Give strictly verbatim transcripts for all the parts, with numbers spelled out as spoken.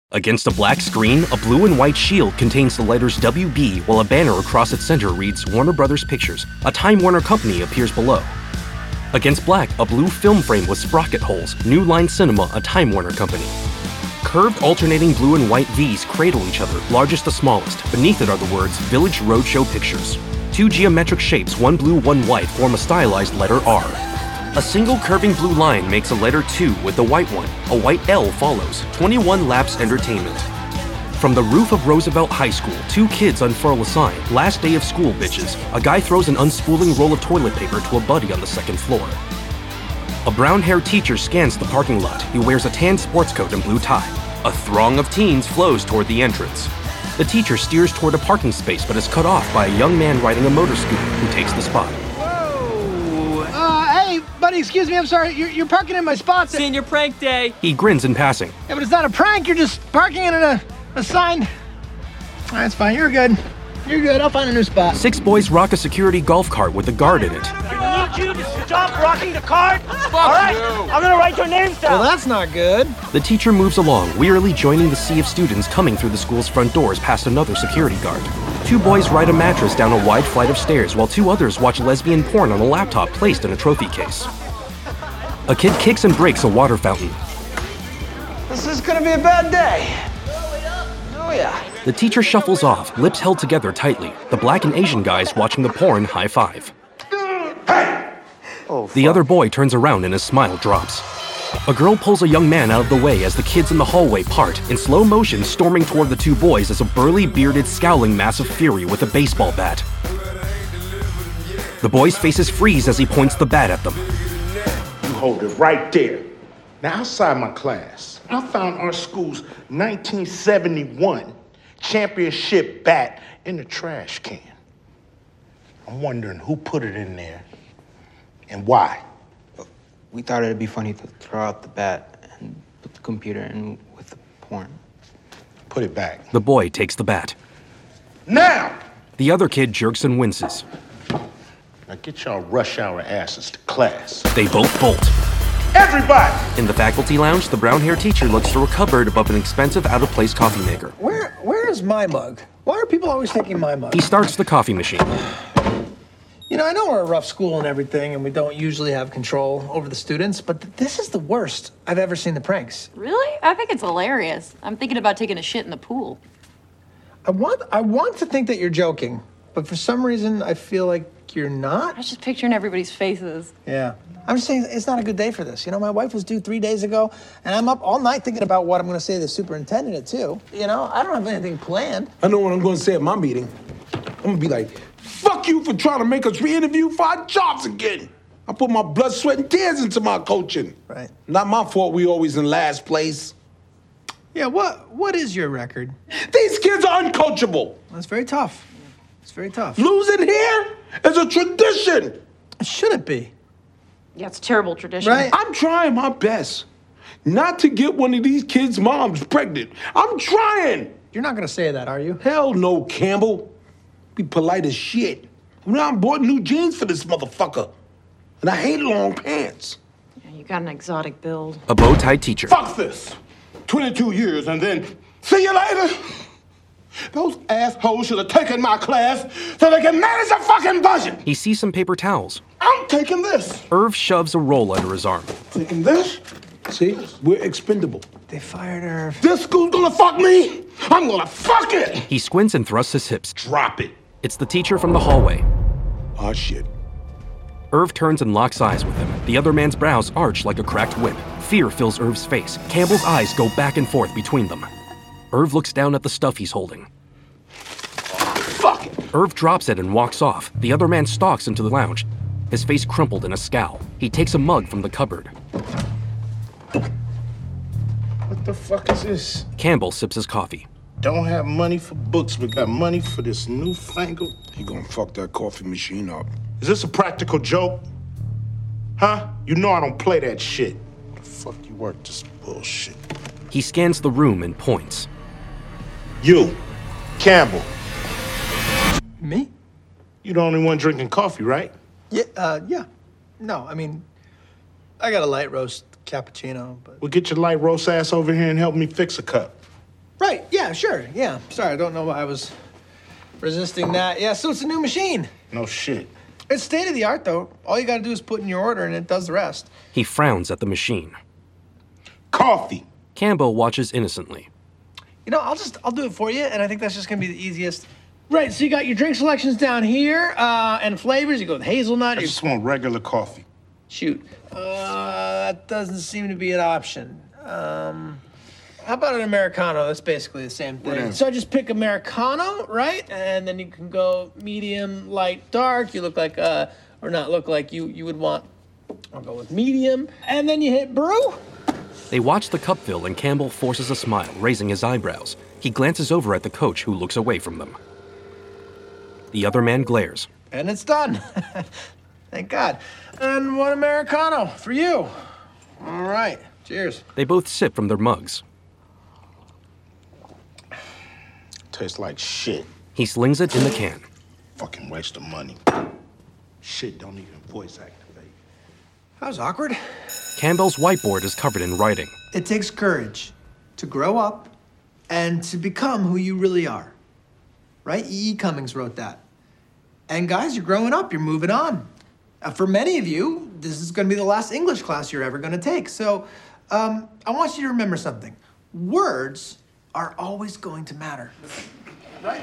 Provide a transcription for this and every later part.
Against a black screen, a blue and white shield contains the letters W B, while a banner across its center reads Warner Brothers Pictures. A Time Warner company appears below. Against black, a blue film frame with sprocket holes. New Line Cinema, a Time Warner company. Curved alternating blue and white V's cradle each other, largest to smallest. Beneath it are the words Village Roadshow Pictures. Two geometric shapes, one blue, one white, form a stylized letter R. A single curving blue line makes a letter two with the white one. A white L follows. twenty-one Laps Entertainment. From the roof of Roosevelt High School, two kids unfurl a sign. Last day of school, bitches. A guy throws an unspooling roll of toilet paper to a buddy on the second floor. A brown-haired teacher scans the parking lot. He wears a tan sports coat and blue tie. A throng of teens flows toward the entrance. The teacher steers toward a parking space but is cut off by a young man riding a motor scooter who takes the spot. Whoa! Uh, hey, buddy, excuse me, I'm sorry. You're, you're parking in my spot. Senior prank day. He grins in passing. Yeah, but it's not a prank. You're just parking in a, a sign. That's fine. You're good. You're good. I'll find a new spot. Six boys rock a security golf cart with a guard in it. I need you to stop rocking the cart. All right, I'm gonna write your names down. Well, that's not good. The teacher moves along, wearily joining the sea of students coming through the school's front doors past another security guard. Two boys ride a mattress down a wide flight of stairs while two others watch lesbian porn on a laptop placed in a trophy case. A kid kicks and breaks a water fountain. This is gonna be a bad day. Oh yeah. The teacher shuffles off, lips held together tightly. The black and Asian guys watching the porn high five. Hey! Oh, the other boy turns around and his smile drops. A girl pulls a young man out of the way as the kids in the hallway part. In slow motion, storming toward the two boys is a burly, bearded, scowling mass of fury with a baseball bat. The boys' faces freeze as he points the bat at them. You hold it right there. Now, outside my class, I found our school's nineteen seventy-one championship bat in the trash can. I'm wondering who put it in there and why. We thought it'd be funny to throw out the bat and put the computer in with the porn. Put it back. The boy takes the bat. Now! The other kid jerks and winces. Now get y'all rush hour asses to class. They both bolt. Everybody! In the faculty lounge, the brown-haired teacher looks through a cupboard above an expensive, out-of-place coffee maker. Where, where is my mug? Why are people always taking my mug? He starts the coffee machine. You know, I know we're a rough school and everything, and we don't usually have control over the students, but th- this is the worst I've ever seen the pranks. Really? I think it's hilarious. I'm thinking about taking a shit in the pool. I want, I want to think that you're joking, but for some reason, I feel like you're not. I was just picturing everybody's faces. Yeah. I'm just saying it's not a good day for this. You know, my wife was due three days ago, and I'm up all night thinking about what I'm going to say to the superintendent at two. You know, I don't have anything planned. I know what I'm going to say at my meeting. I'm going to be like, fuck you for trying to make us re-interview for our jobs again. I put my blood, sweat, and tears into my coaching. Right. Not my fault we always in last place. Yeah, what what is your record? These kids are uncoachable. That's very tough. It's very tough. Losing here is a tradition. Should it be? Yeah, it's a terrible tradition. Right. I'm trying my best not to get one of these kids' moms pregnant. I'm trying. You're not going to say that, are you? Hell no, Campbell. Be polite as shit. Now I'm bought new jeans for this motherfucker. And I hate long pants. Yeah, you got an exotic build. A bow-tied teacher. Fuck this. twenty-two years and then see you later. Those assholes should have taken my class so they can manage a fucking budget. He sees some paper towels. I'm taking this. Irv shoves a roll under his arm. Taking this. See, we're expendable. They fired Irv. This school's gonna fuck me. I'm gonna fuck it. He squints and thrusts his hips. Drop it. It's the teacher from the hallway. Oh, shit. Irv turns and locks eyes with him. The other man's brows arch like a cracked whip. Fear fills Irv's face. Campbell's eyes go back and forth between them. Irv looks down at the stuff he's holding. Fuck it. Irv drops it and walks off. The other man stalks into the lounge, his face crumpled in a scowl. He takes a mug from the cupboard. What the fuck is this? Campbell sips his coffee. Don't have money for books, but got money for this newfangled... You gonna fuck that coffee machine up. Is this a practical joke? Huh? You know I don't play that shit. The fuck you work this bullshit? He scans the room and points. You, Campbell. Me? You the only one drinking coffee, right? Yeah, uh, yeah. No, I mean, I got a light roast cappuccino, but... Well, get your light roast ass over here and help me fix a cup. Right, yeah, sure, yeah. Sorry, I don't know why I was resisting that. Yeah, so it's a new machine. No shit. It's state-of-the-art, though. All you gotta do is put in your order, and it does the rest. He frowns at the machine. Coffee. Campbell watches innocently. You know, I'll just, I'll do it for you, and I think that's just gonna be the easiest. Right, so you got your drink selections down here, uh, and flavors. You go with hazelnut. I just want regular coffee. Shoot. Uh, that doesn't seem to be an option. Um, how about an Americano? That's basically the same thing. Whatever. So I just pick Americano, right? And then you can go medium, light, dark. You look like, uh, or not look like, you, you would want, I'll go with medium. And then you hit brew. They watch the cup fill and Campbell forces a smile, raising his eyebrows. He glances over at the coach, who looks away from them. The other man glares. And it's done. Thank God. And one Americano for you. All right. Cheers. They both sip from their mugs. Tastes like shit. He slings it in the can. Fucking waste of money. Shit don't even voice activate. That was awkward. Campbell's whiteboard is covered in writing. It takes courage to grow up and to become who you really are. Right? E E. Cummings wrote that. And guys, you're growing up, you're moving on. Uh, for many of you, this is gonna be the last English class you're ever gonna take. So um, I want you to remember something. Words are always going to matter. Right?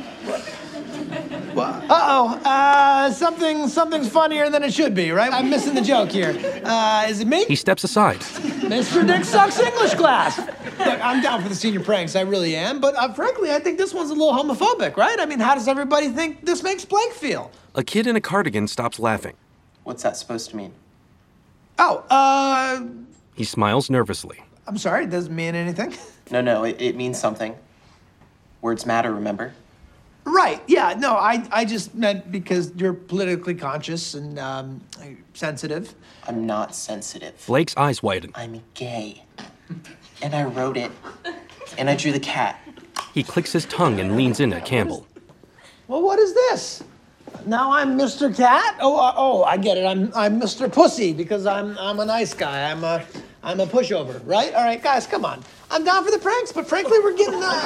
What? Uh-oh, uh, something, something's funnier than it should be, right? I'm missing the joke here. Uh, is it me? He steps aside. Mister Dick Sucks English class. Look, I'm down for the senior pranks, I really am, but uh, frankly, I think this one's a little homophobic, right? I mean, how does everybody think this makes Blake feel? A kid in a cardigan stops laughing. What's that supposed to mean? Oh, uh, He smiles nervously. I'm sorry, it doesn't mean anything. No, no, it, it means something. Words matter, remember? Right, yeah, no, I, I just meant because you're politically conscious and um, sensitive. I'm not sensitive. Blake's eyes widen. I'm gay. And I wrote it. And I drew the cat. He clicks his tongue and leans in at Campbell. Well, what is this? Now I'm Mister Cat? Oh, uh, oh, I get it. I'm I'm Mister Pussy because I'm I'm a nice guy. I'm a I'm a pushover, right? All right, guys, come on. I'm down for the pranks, but frankly, we're getting uh,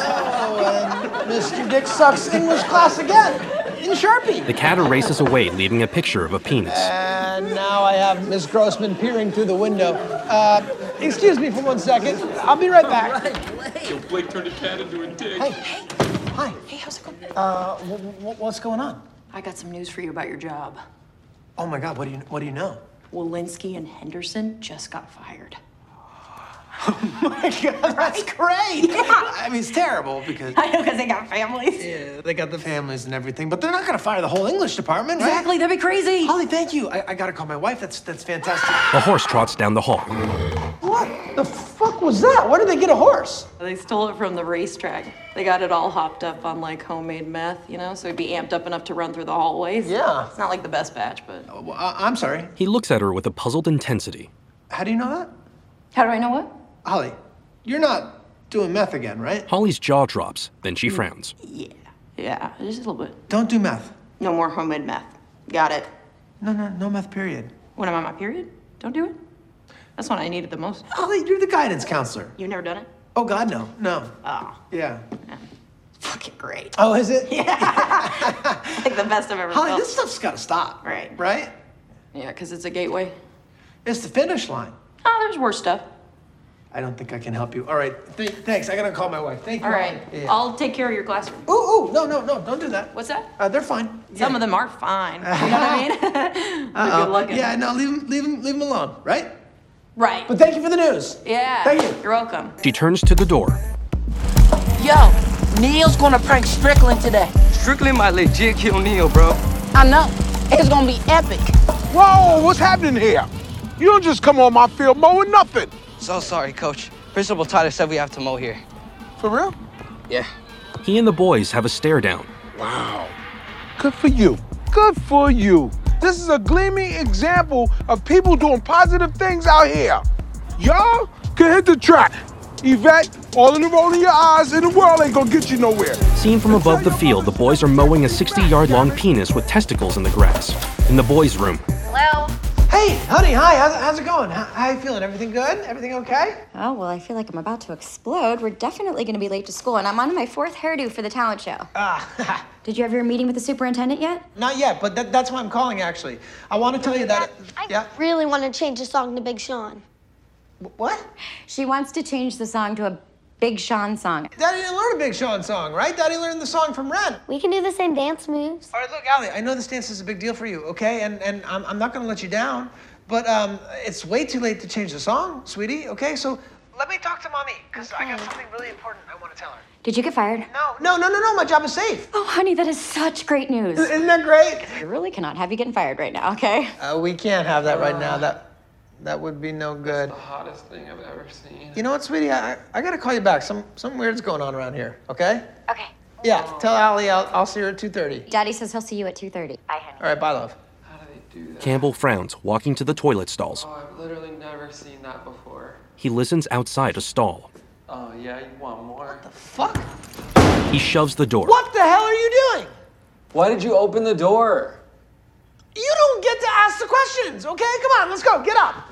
oh, and Mister Dick Sucks English class again in Sharpie. The cat erases away, leaving a picture of a penis. And now I have Miss Grossman peering through the window. Uh, excuse me for one second. I'll be right back. Yo, Blake turned a cat into a dick. Hey, hi. Hey, how's it going? Uh, w- w- what's going on? I got some news for you about your job. Oh my God, what do you what do you know? Walensky and Henderson just got fired. Oh my God, that's great. Yeah. I mean, it's terrible because I know, because they got families. yeah, they got the families and everything, but they're not gonna fire the whole English department, right? Exactly, that'd be crazy. Holly, thank you. I, I gotta call my wife. That's that's fantastic. The horse trots down the hall. What the fuck was that? Where did they get a horse? They stole it from the racetrack. They got it all hopped up on like homemade meth, you know, so it'd be amped up enough to run through the hallways. Yeah. It's not like the best batch, but. Uh, well, I- I'm sorry. He looks at her with a puzzled intensity. How do you know that? How do I know what? Holly, you're not doing meth again, right? Holly's jaw drops, then she frowns. Yeah. Yeah, just a little bit. Don't do meth. No more homemade meth. Got it. No, no, no meth, period. When I'm on my period, don't do it. That's when I need it the most. Holly, you're the guidance counselor. You've never done it? Oh, God, no. No. Oh, Yeah. fucking great. Oh, is it? Yeah. It's like the best I've ever Holly, felt. this stuff's gotta stop. Right. Right? Yeah, because it's a gateway. It's the finish line. Oh, there's worse stuff. I don't think I can help you. All right, th- thanks. I gotta call my wife. Thank you. All right. Yeah, yeah. I'll take care of your classroom. Ooh, ooh, no, no, no, don't do that. What's that? Uh, they're fine. Some yeah. of them are fine. You know what I mean? They're good looking. Yeah, no, leave them, leave them, leave them alone, right? Right. But thank you for the news. Yeah. Thank you. You're welcome. She turns to the door. Yo, Neil's gonna prank Strickland today. Strickland might legit kill Neil, bro. I know. It's gonna be epic. Whoa, what's happening here? You don't just come on my field mowing nothing. So sorry, coach. Principal Tyler said we have to mow here. For real? Yeah. He and the boys have a stare down. Wow. Good for you. Good for you. This is a gleaming example of people doing positive things out here. Y'all can hit the track. Yvette, all in the rolling your eyes in the world ain't gonna get you nowhere. Seen from above the field, the boys are mowing a sixty-yard-long penis with testicles in the grass. In the boys' room, Hello? Hey, Hey, honey, hi. How's, how's it going? How, how you feeling? Everything good? Everything okay? Oh, well, I feel like I'm about to explode. We're definitely going to be late to school, and I'm on my fourth hairdo for the talent show. Ah. Did you have your meeting with the superintendent yet? Not yet, but that, that's why I'm calling, actually. I want to tell you that... I yeah? really want to change the song to Big Sean. What? She wants to change the song to a Big Sean song. Daddy didn't learn a Big Sean song, right? Daddy learned the song from Ren. We can do the same dance moves. All right, look, Allie, I know this dance is a big deal for you, okay? And and I'm, I'm not going to let you down, but um, it's way too late to change the song, sweetie, okay? So let me talk to Mommy, because okay. I got something really important I want to tell her. Did you get fired? No, no, no, no, no, my job is safe. Oh, honey, that is such great news. Isn't that great? I really cannot have you getting fired right now, okay? Uh, we can't have that right now. That that would be no good. That's the hottest thing I've ever seen. You know what, sweetie? I, I got to call you back. Some something weird's going on around here, okay? Okay. Yeah, tell Allie I'll, I'll see her at two thirty. Daddy says he'll see you at two thirty. Bye, honey. All right, bye, love. How do they do that? Campbell frowns, walking to the toilet stalls. Oh, I've literally never seen that before. He listens outside a stall. Oh, yeah, you want more? What the fuck? He shoves the door. What the hell are you doing? Why did you open the door? You don't get to ask the questions, okay? Come on, let's go. Get up.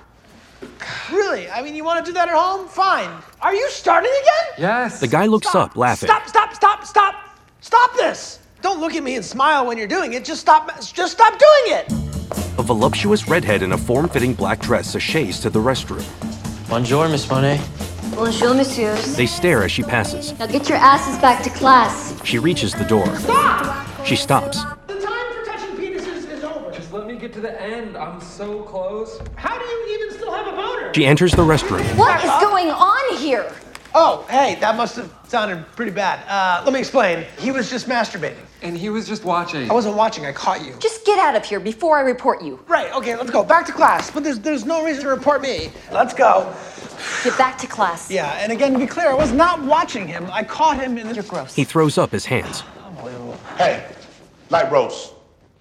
Really? I mean, you want to do that at home? Fine. Are you starting again? Yes. The guy looks Stop. up, laughing. Stop, stop, stop, stop. Stop this. Don't look at me and smile when you're doing it. Just stop. Just stop doing it. A voluptuous redhead in a form-fitting black dress sashays to the restroom. Bonjour, Miss Monet. Bonjour, messieurs. They stare as she passes. Now get your asses back to class. She reaches the door. Stop! She stops. The time for touching penises is over. Just let me get to the end. I'm so close. How do you even still have a boner? She enters the restroom. What is going on here? Oh, hey, that must have sounded pretty bad. Uh, let me explain. He was just masturbating. And he was just watching. I wasn't watching. I caught you. Just get out of here before I report you. Right, okay, let's go. Back to class. But there's there's no reason to report me. Let's go. Get back to class. Yeah, and again, to be clear, I was not watching him. I caught him in the... You're gross. He throws up his hands. Unbelievable. Hey, light roast.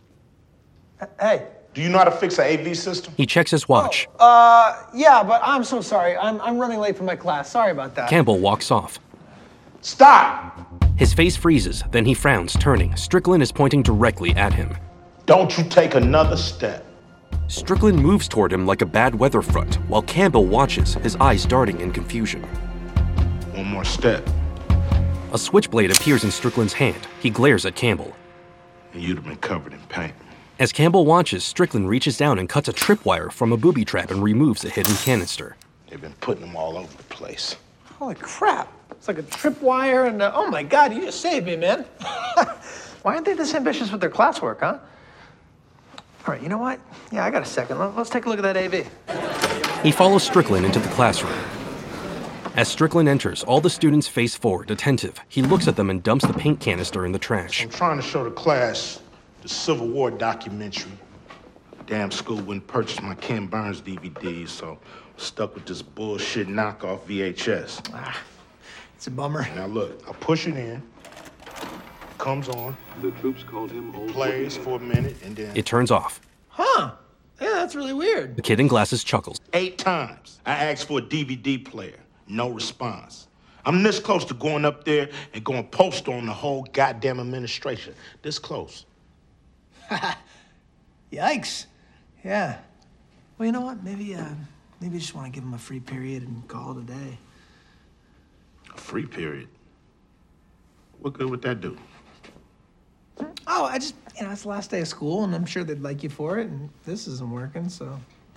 Hey. Do you know how to fix an A V system? He checks his watch. Oh, uh, yeah, but I'm so sorry. I'm, I'm running late for my class. Sorry about that. Campbell walks off. Stop! His face freezes, then he frowns, turning. Strickland is pointing directly at him. Don't you take another step. Strickland moves toward him like a bad weather front, while Campbell watches, his eyes darting in confusion. One more step, A switchblade appears in Strickland's hand. He glares at Campbell. and you'd have been covered in paint. As Campbell watches, Strickland reaches down and cuts a tripwire from a booby trap and removes a hidden canister. They've been putting them all over the place. Holy crap. It's like a tripwire and, uh, oh my God, you just saved me, man. Why aren't they this ambitious with their classwork, huh? All right, you know what? Yeah, I got a second. Let- Let's take a look at that A V. He follows Strickland into the classroom. As Strickland enters, all the students face forward, attentive. He looks at them and dumps the paint canister in the trash. I'm trying to show the class the Civil War documentary. Damn school wouldn't purchase my Ken Burns D V Ds, so I'm stuck with this bullshit knockoff V H S. Ah, it's a bummer. Now look, I'll push it in. Comes on. The troops called him old. Plays for a minute, and then... It turns off. Huh. Yeah, that's really weird. The kid in glasses chuckles. Eight times I asked for a D V D player. No response. I'm this close to going up there and going postal on the whole goddamn administration. This close. Yikes. Yeah. Well, you know what? Maybe, uh, maybe you just want to give him a free period and call it a day. A free period? What good would that do? Oh, I just, you know, it's the last day of school, and I'm sure they'd like you for it, and this isn't working, so.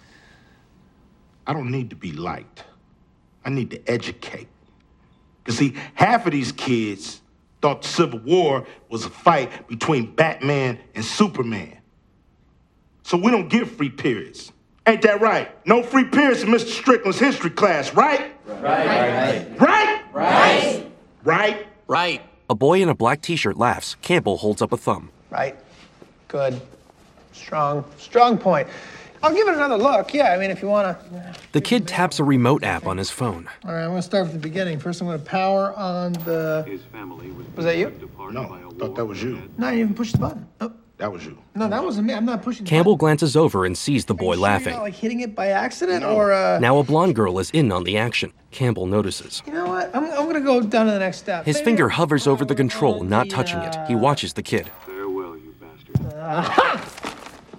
I don't need to be liked. I need to educate. Because, see, half of these kids thought the Civil War was a fight between Batman and Superman. So we don't give free periods. Ain't that right? No free periods in Mister Strickland's history class, right? Right. Right. Right? Right. Right? Right. A boy in a black t-shirt laughs. Campbell holds up a thumb. Right. Good. Strong. Strong point. I'll give it another look. Yeah, I mean, if you want to. The kid taps a remote app on his phone. All right, I'm going to start from the beginning. First, I'm going to power on the... His family was, was that you? No, I thought that was you. No, you even pushed the button. Oh. That was you. No, that wasn't me. I'm not pushing the Campbell button. glances over and sees the boy Are you sure laughing. You're not, like, hitting it by accident, No. or... Uh... Now a blonde girl is in on the action. Campbell notices. You know what? I'm, I'm going to go down to the next step. His Maybe finger I'll hovers over the power control, on not the, touching it. uh, He watches the kid. Farewell, you bastard. Aha!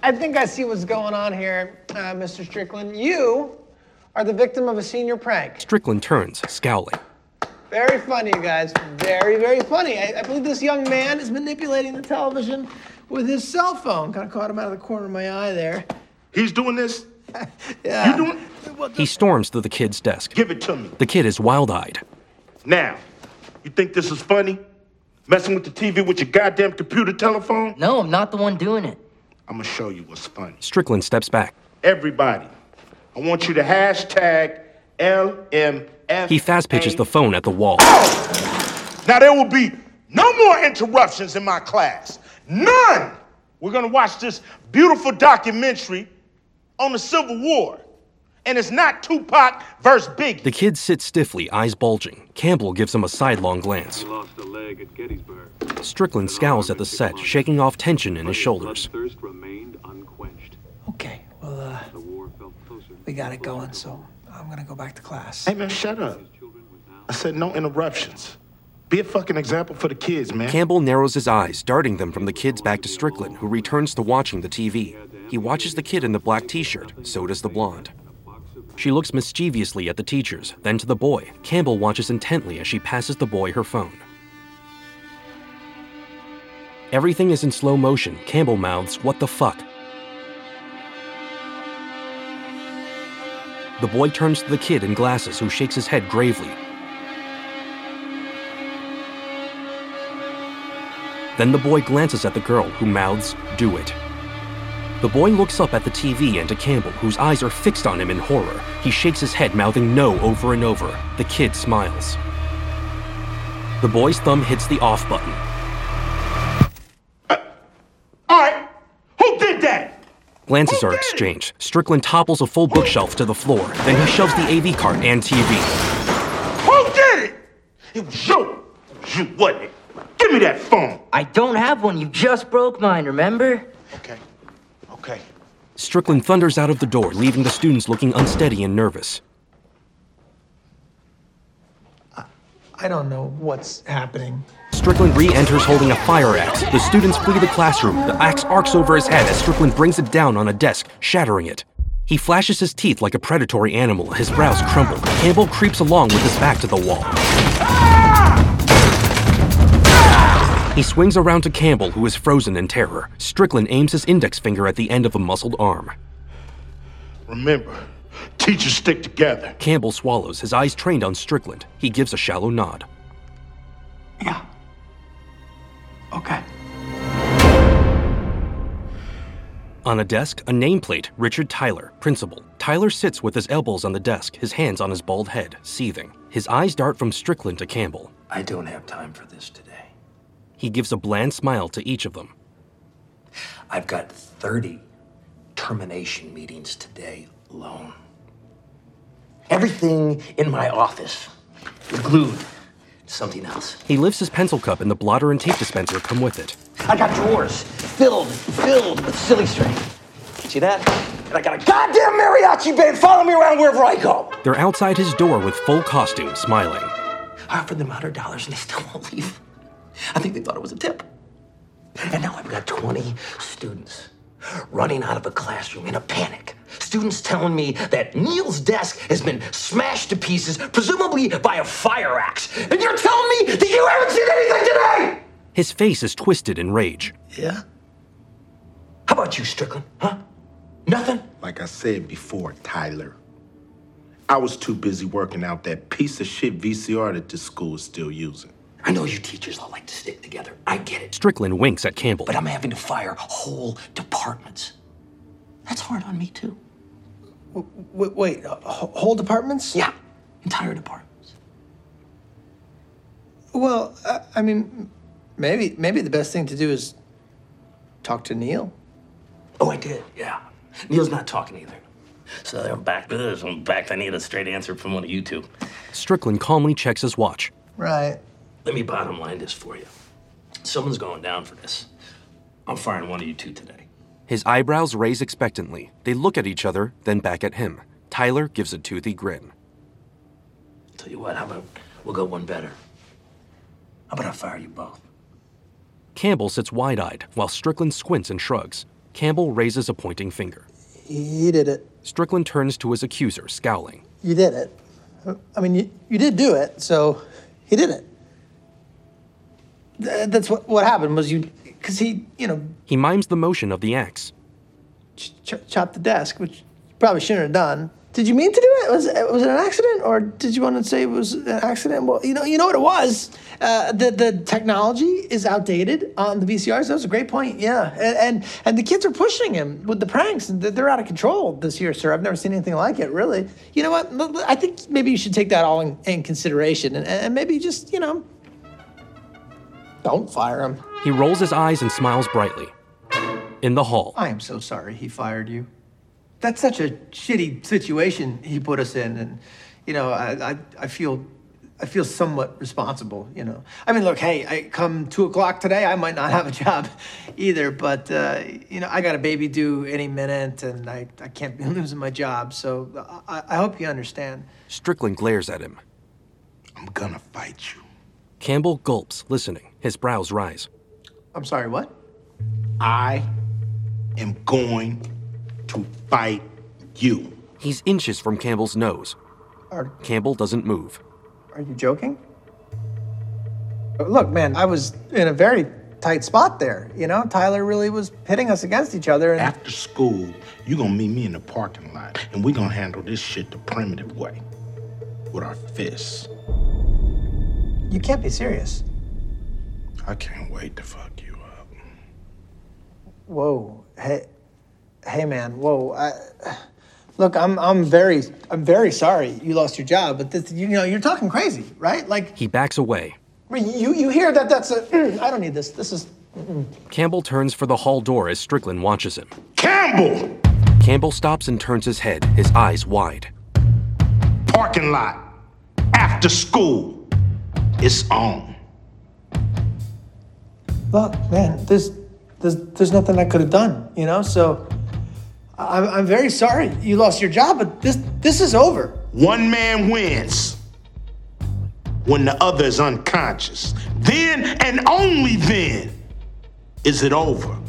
I think I see what's going on here, uh, Mister Strickland. You are the victim of a senior prank. Strickland turns, scowling. Very funny, you guys. Very, very funny. I, I believe this young man is manipulating the television with his cell phone. Kind of caught him out of the corner of my eye there. He's doing this? Yeah. You doing? He storms to the kid's desk. Give it to me. The kid is wild-eyed. Now, you think this is funny? Messing with the T V with your goddamn computer telephone? No, I'm not the one doing it. I'm gonna show you what's funny. Strickland steps back. Everybody, I want you to hashtag L M F. He fast pitches the phone at the wall. Now there will be no more interruptions in my class. None! We're gonna watch this beautiful documentary on the Civil War. And it's not Tupac versus Biggie. The kid sits stiffly, eyes bulging. Campbell gives him a sidelong glance. He lost a leg at Gettysburg. Strickland scowls at the set, shaking off tension in his shoulders. Thirst remained unquenched. Okay, well, uh, The war felt closer. we got it going, so I'm gonna go back to class. Hey man, shut up. I said no interruptions. Be a fucking example for the kids, man. Campbell narrows his eyes, darting them from the kids back to Strickland, who returns to watching the T V. He watches the kid in the black t-shirt, so does the blonde. She looks mischievously at the teachers, then to the boy. Campbell watches intently as she passes the boy her phone. Everything is in slow motion. Campbell mouths, "What the fuck?" The boy turns to the kid in glasses, who shakes his head gravely. Then the boy glances at the girl, who mouths, "Do it." The boy looks up at the T V and to Campbell, whose eyes are fixed on him in horror. He shakes his head, mouthing no over and over. The kid smiles. The boy's thumb hits the off button. Uh, all right, who did that? Glances are exchanged. Strickland topples a full bookshelf to the floor. Then he shoves the A V cart and T V. Who did it? It was you. It was you, wasn't it? Give me that phone. I don't have one. You just broke mine, remember? Okay. Okay. Strickland thunders out of the door, leaving the students looking unsteady and nervous. I don't know what's happening. Strickland re-enters holding a fire axe. The students flee the classroom. The axe arcs over his head as Strickland brings it down on a desk, shattering it. He flashes his teeth like a predatory animal. His brows crumble. Campbell creeps along with his back to the wall. He swings around to Campbell, who is frozen in terror. Strickland aims his index finger at the end of a muscled arm. Remember, teachers stick together. Campbell swallows, his eyes trained on Strickland. He gives a shallow nod. Yeah. Okay. On a desk, a nameplate, Richard Tyler, principal. Tyler sits with his elbows on the desk, his hands on his bald head, seething. His eyes dart from Strickland to Campbell. I don't have time for this today. He gives a bland smile to each of them. I've got thirty termination meetings today alone. Everything in my office is glued to something else. He lifts his pencil cup and the blotter and tape dispenser come with it. I got drawers filled, filled with silly string. See that? And I got a goddamn mariachi band following me around wherever I go. They're outside his door with full costume, smiling. I offered them one hundred dollars and they still won't leave. I think they thought it was a tip. And now I've got twenty students running out of a classroom in a panic. Students telling me that Neil's desk has been smashed to pieces, presumably by a fire axe. And you're telling me that you haven't seen anything today? His face is twisted in rage. Yeah? How about you, Strickland? Huh? Nothing? Like I said before, Tyler, I was too busy working out that piece of shit V C R that this school is still using. I know you teachers all like to stick together. I get it. Strickland winks at Campbell. But I'm having to fire whole departments. That's hard on me, too. Wait, wait uh, whole departments? Yeah, entire departments. Well, uh, I mean, maybe maybe the best thing to do is talk to Neil. Oh, I did, yeah. Neil's not talking either. So I'm back to this. In fact, I need a straight answer from one of you two. Strickland calmly checks his watch. Right. Let me bottom line this for you. Someone's going down for this. I'm firing one of you two today. His eyebrows raise expectantly. They look at each other, then back at him. Tyler gives a toothy grin. Tell you what, how about we'll go one better? How about I fire you both? Campbell sits wide-eyed, while Strickland squints and shrugs. Campbell raises a pointing finger. He did it. Strickland turns to his accuser, scowling. You did it. I mean, you, you did do it, so he did it. Th- that's what, what happened was you, because he, you know... He mimes the motion of the axe. Ch- ch- chopped the desk, which you probably shouldn't have done. Did you mean to do it? Was, was it an accident, or did you want to say it was an accident? Well, you know, you know what it was. Uh, the the technology is outdated on the V C Rs. That was a great point. Yeah, and and, and the kids are pushing him with the pranks, and they're out of control this year, sir. I've never seen anything like it, really. You know what? I think maybe you should take that all in, in consideration, and, and maybe just you know, don't fire him. He rolls his eyes and smiles brightly. In the hall. I am so sorry he fired you. That's such a shitty situation he put us in, and you know, I, I, I feel, I feel somewhat responsible. You know, I mean, look, hey, I come two o'clock today, I might not have a job, either, but uh, you know, I got a baby due any minute, and I, I can't be losing my job. So I, I hope you understand. Strickland glares at him. I'm gonna fight you. Campbell gulps, listening. His brows rise. I'm sorry, what? I am going to fight you. He's inches from Campbell's nose. Are, Campbell doesn't move. Are you joking? Look, man, I was in a very tight spot there. You know, Tyler really was pitting us against each other. And... After school, you're gonna meet me in the parking lot, and we're gonna handle this shit the primitive way, with our fists. You can't be serious. I can't wait to fuck you up. Whoa, hey. Hey man, whoa! I, look, I'm I'm very I'm very sorry you lost your job, but this, you know you're talking crazy, right? Like he backs away. You you hear that? That's a. Mm, I don't need this. This is. Mm-mm. Campbell turns for the hall door as Strickland watches him. Campbell! Campbell stops and turns his head, his eyes wide. Parking lot. After school. It's on. Look, man, there's there's there's nothing I could have done, you know. So. I'm, I'm very sorry you lost your job, but this this is over. One man wins when the other is unconscious. Then and only then is it over.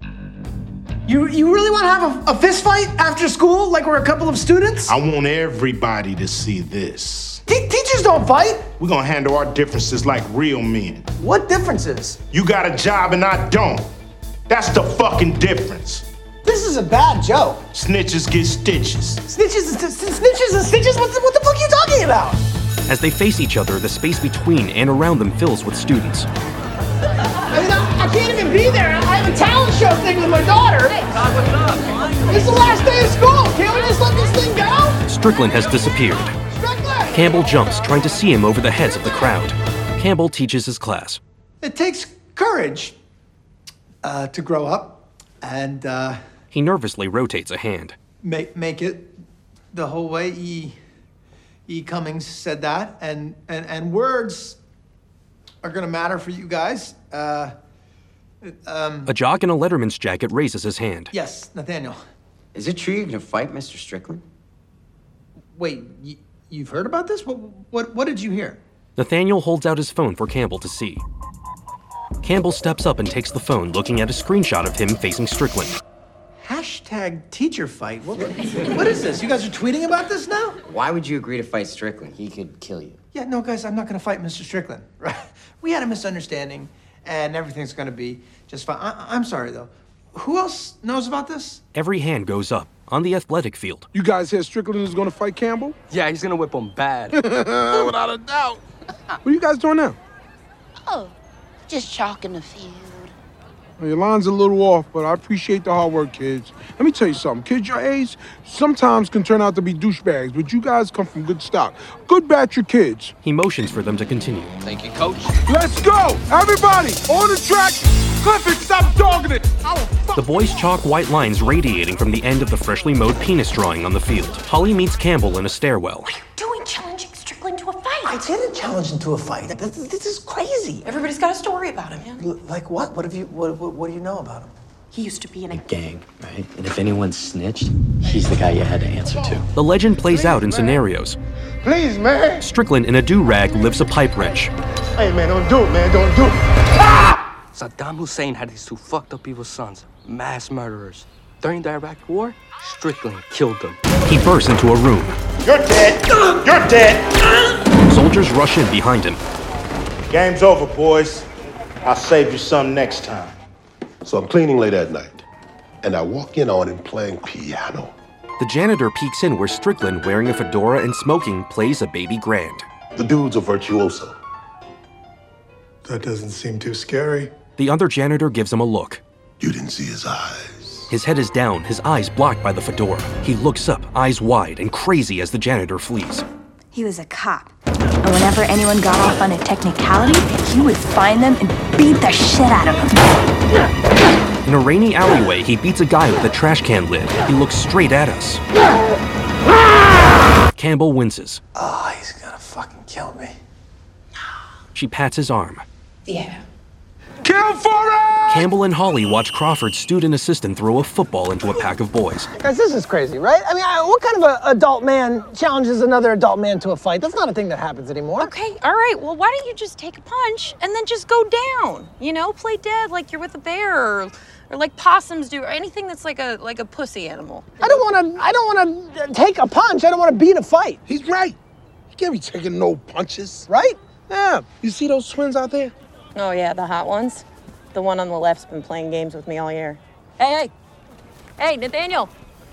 You you really want to have a, a fist fight after school like we're a couple of students? I want everybody to see this. Te- teachers don't fight. We're gonna handle our differences like real men. What differences? You got a job and I don't. That's the fucking difference. This is a bad joke. Snitches get stitches. Snitches and st- snitches and stitches? What the, what the fuck are you talking about? As they face each other, the space between and around them fills with students. I mean, I, I can't even be there. I have a talent show thing with my daughter. Hey, Todd, what's up? It's the last day of school. Can't we just let this thing go? Strickland has disappeared. Strickland! Campbell jumps, trying to see him over the heads of the crowd. Campbell teaches his class. It takes courage uh, to grow up and... Uh, He nervously rotates a hand. Make make it the whole way. E. E. Cummings said that, and and and words are gonna matter for you guys. Uh, um, A jock in a Letterman's jacket raises his hand. Yes, Nathaniel. Is it true you're gonna fight Mister Strickland? Wait, y- you've heard about this? What what what did you hear? Nathaniel holds out his phone for Campbell to see. Campbell steps up and takes the phone, looking at a screenshot of him facing Strickland. Hashtag teacher fight. What, what is this? You guys are tweeting about this now? Why would you agree to fight Strickland? He could kill you. Yeah, no, guys, I'm not going to fight Mister Strickland, right? We had a misunderstanding, and everything's going to be just fine. I- I'm sorry, though. Who else knows about this? Every hand goes up on the athletic field. You guys hear Strickland is going to fight Campbell? Yeah, he's gonna whip him bad. Without a doubt. What are you guys doing now? Oh, just chalking the field. Well, your line's a little off, but I appreciate the hard work, kids. Let me tell you something. Kids your age sometimes can turn out to be douchebags, but you guys come from good stock. Good batch of kids. He motions for them to continue. Thank you, Coach. Let's go! Everybody, on the track! Clifford, stop dogging it! The boys chalk white lines radiating from the end of the freshly mowed penis drawing on the field. Holly meets Campbell in a stairwell. What are you doing challenging Strickland to a fight? I didn't challenge him to a fight. This, this is crazy. Everybody's got a story about him, man. L- like what? What have you? What, what? What do you know about him? He used to be in a Gang, right? And if anyone snitched, he's the guy you had to answer to. The legend plays out in scenarios. Please, man. Strickland in a do-rag lifts a pipe wrench. Hey, man, don't do it, man. Don't do it. Ah! Saddam Hussein had these two fucked up evil sons, mass murderers. During the Iraq War, Strickland killed them. He bursts into a room. You're dead! You're dead! Soldiers rush in behind him. Game's over, boys. I'll save you some next time. So I'm cleaning late at night, and I walk in on him playing piano. The janitor peeks in where Strickland, wearing a fedora and smoking, plays a baby grand. The dude's a virtuoso. That doesn't seem too scary. The other janitor gives him a look. You didn't see his eyes. His head is down, his eyes blocked by the fedora. He looks up, eyes wide and crazy as the janitor flees. He was a cop. And whenever anyone got off on a technicality, he would find them and beat the shit out of them. In a rainy alleyway, he beats a guy with a trash can lid. He looks straight at us. Campbell winces. Oh, he's gonna fucking kill me. She pats his arm. Yeah. Kill for it! Campbell and Holly watch Crawford's student assistant throw a football into a pack of boys. Guys, this is crazy, right? I mean, I, what kind of a adult man challenges another adult man to a fight? That's not a thing that happens anymore. Okay, all right. Well, why don't you just take a punch and then just go down? You know, play dead like you're with a bear, or, or like possums do, or anything that's like a like a pussy animal. I don't want to. I don't want to take a punch. I don't want to beat a fight. He's right. You can't be taking no punches. Right? Yeah. You see those twins out there? Oh yeah, the hot ones. The one on the left's been playing games with me all year. Hey, hey, hey, Nathaniel.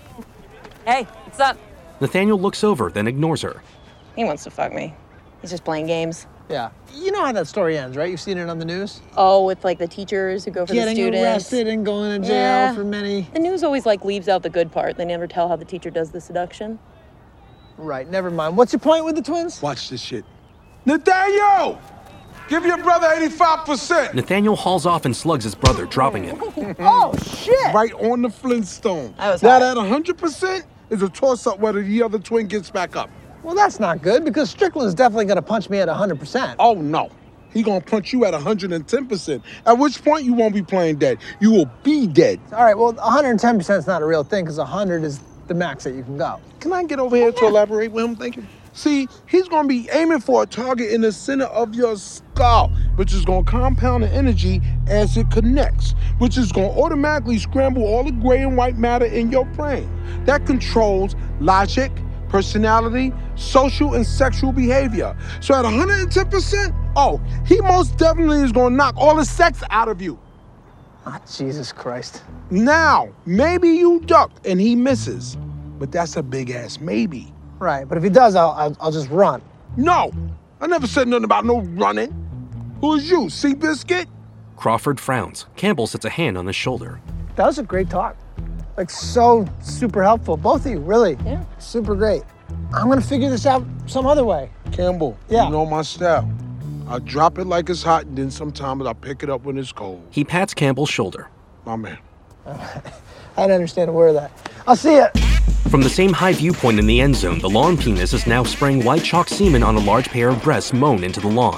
Hey, what's up? Nathaniel looks over, then ignores her. He wants to fuck me. He's just playing games. Yeah. You know how that story ends, right? You've seen it on the news? Oh, with like the teachers who go for Getting the students. arrested and going to jail Yeah. for many. The news always like leaves out the good part. They never tell how the teacher does the seduction. Right, never mind. What's your point with the twins? Watch this shit. Nathaniel! Give your brother eighty-five percent. Nathaniel hauls off and slugs his brother, dropping him. Oh, shit! Right on the Flintstone. That was Now hot. that one hundred percent is a toss-up whether the other twin gets back up. Well, that's not good because Strickland's definitely going to punch me at one hundred percent. Oh, no. He gonna punch you at one hundred ten percent, at which point you won't be playing dead. You will be dead. All right, well, one hundred ten percent is not a real thing because one hundred is the max that you can go. Can I get over here to elaborate with him? Thank you. See, he's gonna be aiming for a target in the center of your skull, which is gonna compound the energy as it connects, which is gonna automatically scramble all the gray and white matter in your brain. That controls logic, personality, social and sexual behavior. So at one hundred ten percent, oh, he most definitely is gonna knock all the sex out of you. Ah, Jesus Christ. Now, maybe you duck and he misses, but that's a big ass maybe. Right, but if he does, I'll, I'll, I'll just run. No, I never said nothing about no running. Who's you, Seabiscuit? Crawford frowns. Campbell sets a hand on his shoulder. That was a great talk. Like, so super helpful. Both of you, really. Yeah. Super great. I'm gonna figure this out some other way. Campbell, Yeah. you know my style. I drop it like it's hot, and then sometimes I pick it up when it's cold. He pats Campbell's shoulder. My man. I don't understand a word of that. I'll see ya. From the same high viewpoint in the end zone, the lawn penis is now spraying white chalk semen on a large pair of breasts mown into the lawn.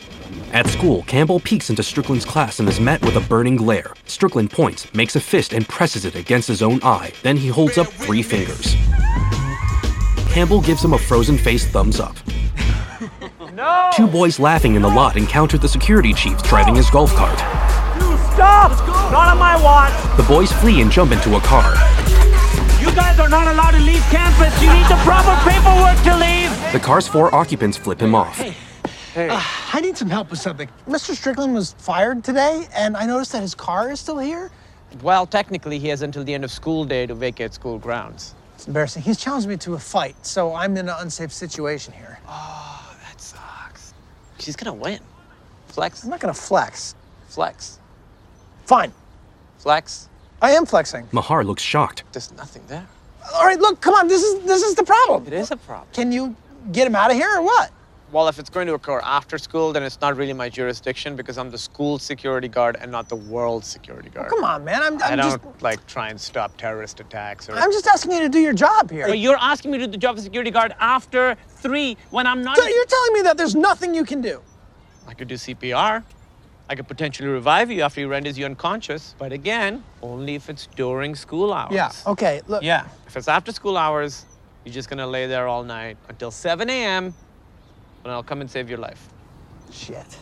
At school, Campbell peeks into Strickland's class and is met with a burning glare. Strickland points, makes a fist, and presses it against his own eye. Then he holds up three fingers. Campbell gives him a frozen-faced thumbs up. No! Two boys laughing in the lot encounter the security chief driving his golf cart. You stop! Not on my watch! The boys flee and jump into a car. You guys are not allowed to leave campus. You need the proper paperwork to leave. The car's four occupants flip him off. Hey, uh, I need some help with something. Mister Strickland was fired today, and I noticed that his car is still here. Well, technically, he has until the end of school day to vacate school grounds. It's embarrassing. He's challenged me to a fight, so I'm in an unsafe situation here. Oh, that sucks. She's gonna win. Flex? I'm not gonna flex. Flex. Fine. Flex? I am flexing. Mahar looks shocked. There's nothing there. All right, look, come on. This is this is the problem. It is a problem. Can you get him out of here or what? Well, if it's going to occur after school, then it's not really my jurisdiction because I'm the school security guard and not the world security guard. Oh, come on, man. I'm, I'm I just don't like try and stop terrorist attacks or. I'm just asking you to do your job here. So you're asking me to do the job of security guard after three when I'm not. So you're telling me that there's nothing you can do? I could do C P R. I could potentially revive you after he renders you unconscious, but again, only if it's during school hours. Yeah. Okay. Look. Yeah. If it's after school hours, you're just gonna lay there all night until seven a m when I'll come and save your life. Shit.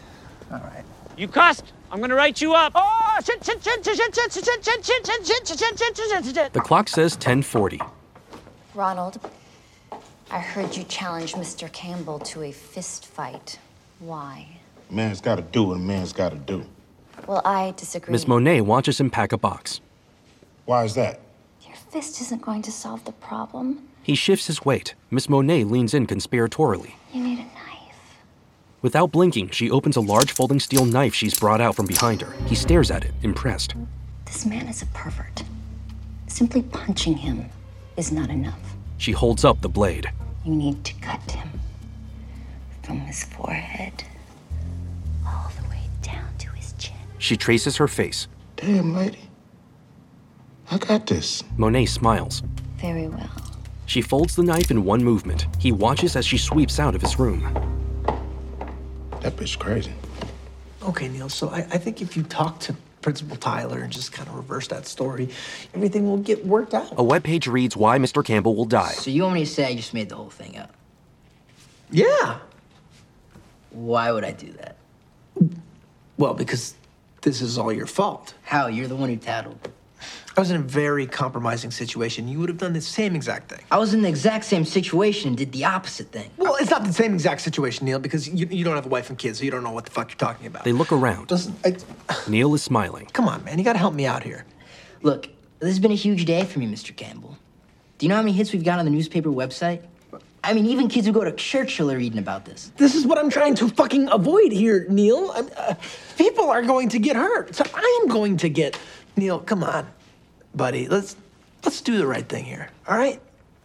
All right. You cussed. I'm gonna write you up. Oh, shit, shit, shit, shit, shit, shit, shit, shit, shit, shit, shit, shit, shit, shit, shit, shit, shit. The clock says ten forty. Ronald, I heard you challenge Mister Campbell to a fist fight. Why? A man's gotta do what a man's gotta do. Well, I disagree. Miss Monet watches him pack a box. Why is that? Your fist isn't going to solve the problem. He shifts his weight. Miss Monet leans in conspiratorially. You need a knife. Without blinking, she opens a large folding steel knife she's brought out from behind her. He stares at it, impressed. This man is a pervert. Simply punching him is not enough. She holds up the blade. You need to cut him from his forehead all the way down to his chin. She traces her face. Damn, lady. I got this. Monet smiles. Very well. She folds the knife in one movement. He watches as she sweeps out of his room. That bitch crazy. Okay, Neil, so I, I think if you talk to Principal Tyler and just kind of reverse that story, everything will get worked out. A webpage reads why Mister Campbell will die. So you want me to say I just made the whole thing up? Yeah. Why would I do that? Well, because this is all your fault. How? You're the one who tattled. I was in a very compromising situation. You would have done the same exact thing. I was in the exact same situation and did the opposite thing. Well, it's not the same exact situation, Neil, because you, you don't have a wife and kids, so you don't know what the fuck you're talking about. They look around. Listen, I... Neil is smiling. Come on, man. You gotta help me out here. Look, this has been a huge day for me, Mister Campbell. Do you know how many hits we've got on the newspaper website? I mean, even kids who go to Churchill are reading about this. This is what I'm trying to fucking avoid here, Neil. I'm, uh, people are going to get hurt. So I am going to get... Neil, come on. Buddy, let's let's do the right thing here, all right?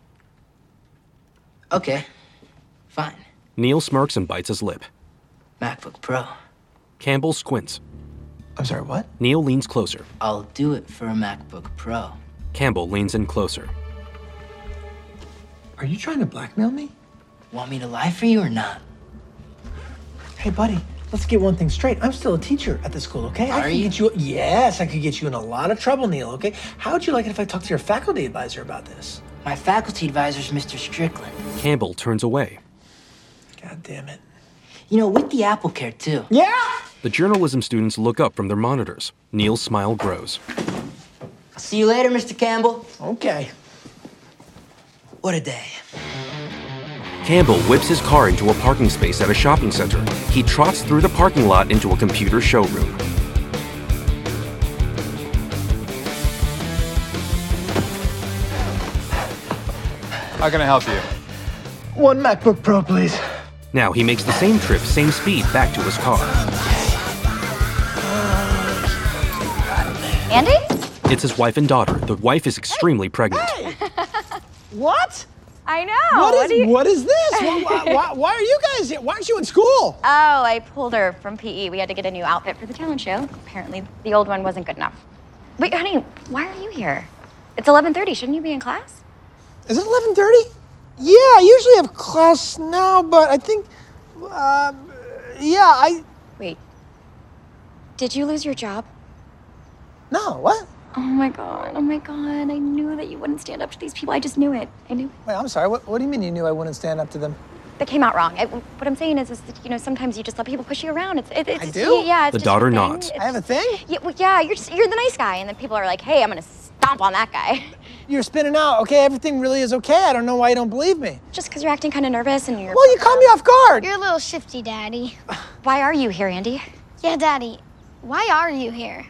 Okay, fine. Neil smirks and bites his lip. MacBook Pro. Campbell squints. I'm sorry, what? Neil leans closer. I'll do it for a MacBook Pro. Campbell leans in closer. Are you trying to blackmail me? Want me to lie for you or not? Hey, buddy, let's get one thing straight. I'm still a teacher at the school, okay? I Are could you? get you. Yes, I could get you in a lot of trouble, Neil, okay? How would you like it if I talked to your faculty advisor about this? My faculty advisor's Mister Strickland. Campbell turns away. God damn it. You know, with the Apple Care, too. Yeah! The journalism students look up from their monitors. Neil's smile grows. See you later, Mister Campbell. Okay. What a day. Campbell whips his car into a parking space at a shopping center. He trots through the parking lot into a computer showroom. How can I help you? One MacBook Pro, please. Now he makes the same trip, same speed, back to his car. Andy? It's his wife and daughter. The wife is extremely pregnant. Hey! What? I know. What is, What do you- what is this? why, why, why, why are you guys here? Why aren't you in school? Oh, I pulled her from P E. We had to get a new outfit for the talent show. Apparently, the old one wasn't good enough. Wait, honey, why are you here? It's eleven thirty. Shouldn't you be in class? Is it eleven thirty? Yeah, I usually have class now, but I think, uh, yeah, I... Wait. Did you lose your job? No, what? Oh my god, oh my god. I knew that you wouldn't stand up to these people. I just knew it. I knew. Wait, I'm sorry. What, what do you mean you knew I wouldn't stand up to them? That came out wrong. I, what I'm saying is, is that, you know, sometimes you just let people push you around. It's, it, it's I just- do? Yeah, it's The just daughter your thing. nods. It's- I have a thing? Yeah, well, yeah, you're just, you're the nice guy, and then people are like, hey, I'm gonna stomp on that guy. You're spinning out. Okay, everything really is okay. I don't know why you don't believe me. Just because you're acting kind of nervous and you're. Well, you caught me off guard. You're a little shifty, Daddy. Why are you here, Andy? Yeah, Daddy. Why are you here?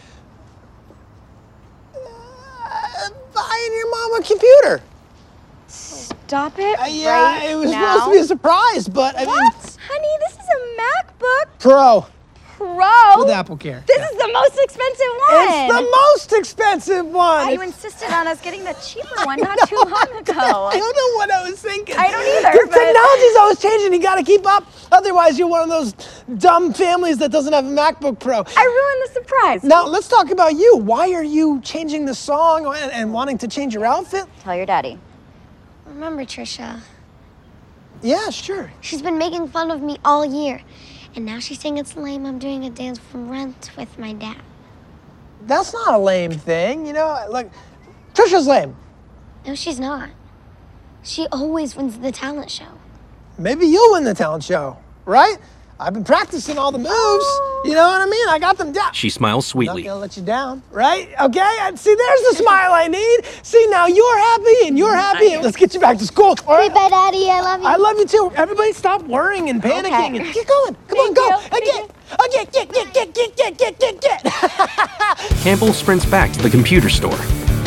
Uh, buying your mom a computer. Stop it Uh, yeah, right it was now. supposed to be a surprise, but I What? mean... Honey, this is a MacBook Pro. Pro. With Apple Care. This is the most expensive one. It's the most expensive one. You insisted on us getting the cheaper one not too long ago. I don't know what I was thinking. I don't either, The but- technology's always changing. You got to keep up. Otherwise, you're one of those dumb families that doesn't have a MacBook Pro. I ruined the surprise. Now, let's talk about you. Why are you changing the song and, and wanting to change your outfit? Tell your daddy. Remember, Trisha? Yeah, sure. She's been making fun of me all year. And now she's saying it's lame I'm doing a dance from Rent with my dad. That's not a lame thing, you know? Like, Trisha's lame. No, she's not. She always wins the talent show. Maybe you'll win the talent show, right? I've been practicing all the moves. You know what I mean? I got them down. She smiles Not sweetly. gonna let you down, right? Okay, and see, there's the smile I need. See, now you're happy and you're happy. Let's get you back to school. All right? Bye, Daddy. I love you. I love you too. Everybody stop worrying and panicking Okay. and get going. Come on, go. Again. Again, get, get, get, get, get, get, get, get. Campbell sprints back to the computer store.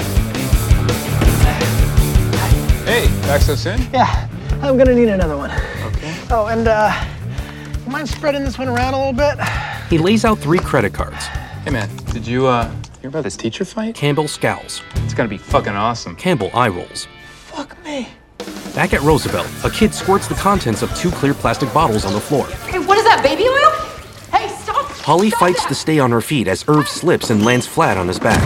Hey, back so soon? Yeah, I'm gonna need another one. Okay. Oh, and uh, you mind spreading this one around a little bit? He lays out three credit cards. Hey man, did you uh hear about this teacher fight? Campbell scowls. It's gonna be fucking awesome. Campbell eye rolls. Fuck me. Back at Roosevelt, a kid squirts the contents of two clear plastic bottles on the floor. Hey, what is that, baby oil? Hey, stop! Holly stop fights that. to stay on her feet as Irv slips and lands flat on his back.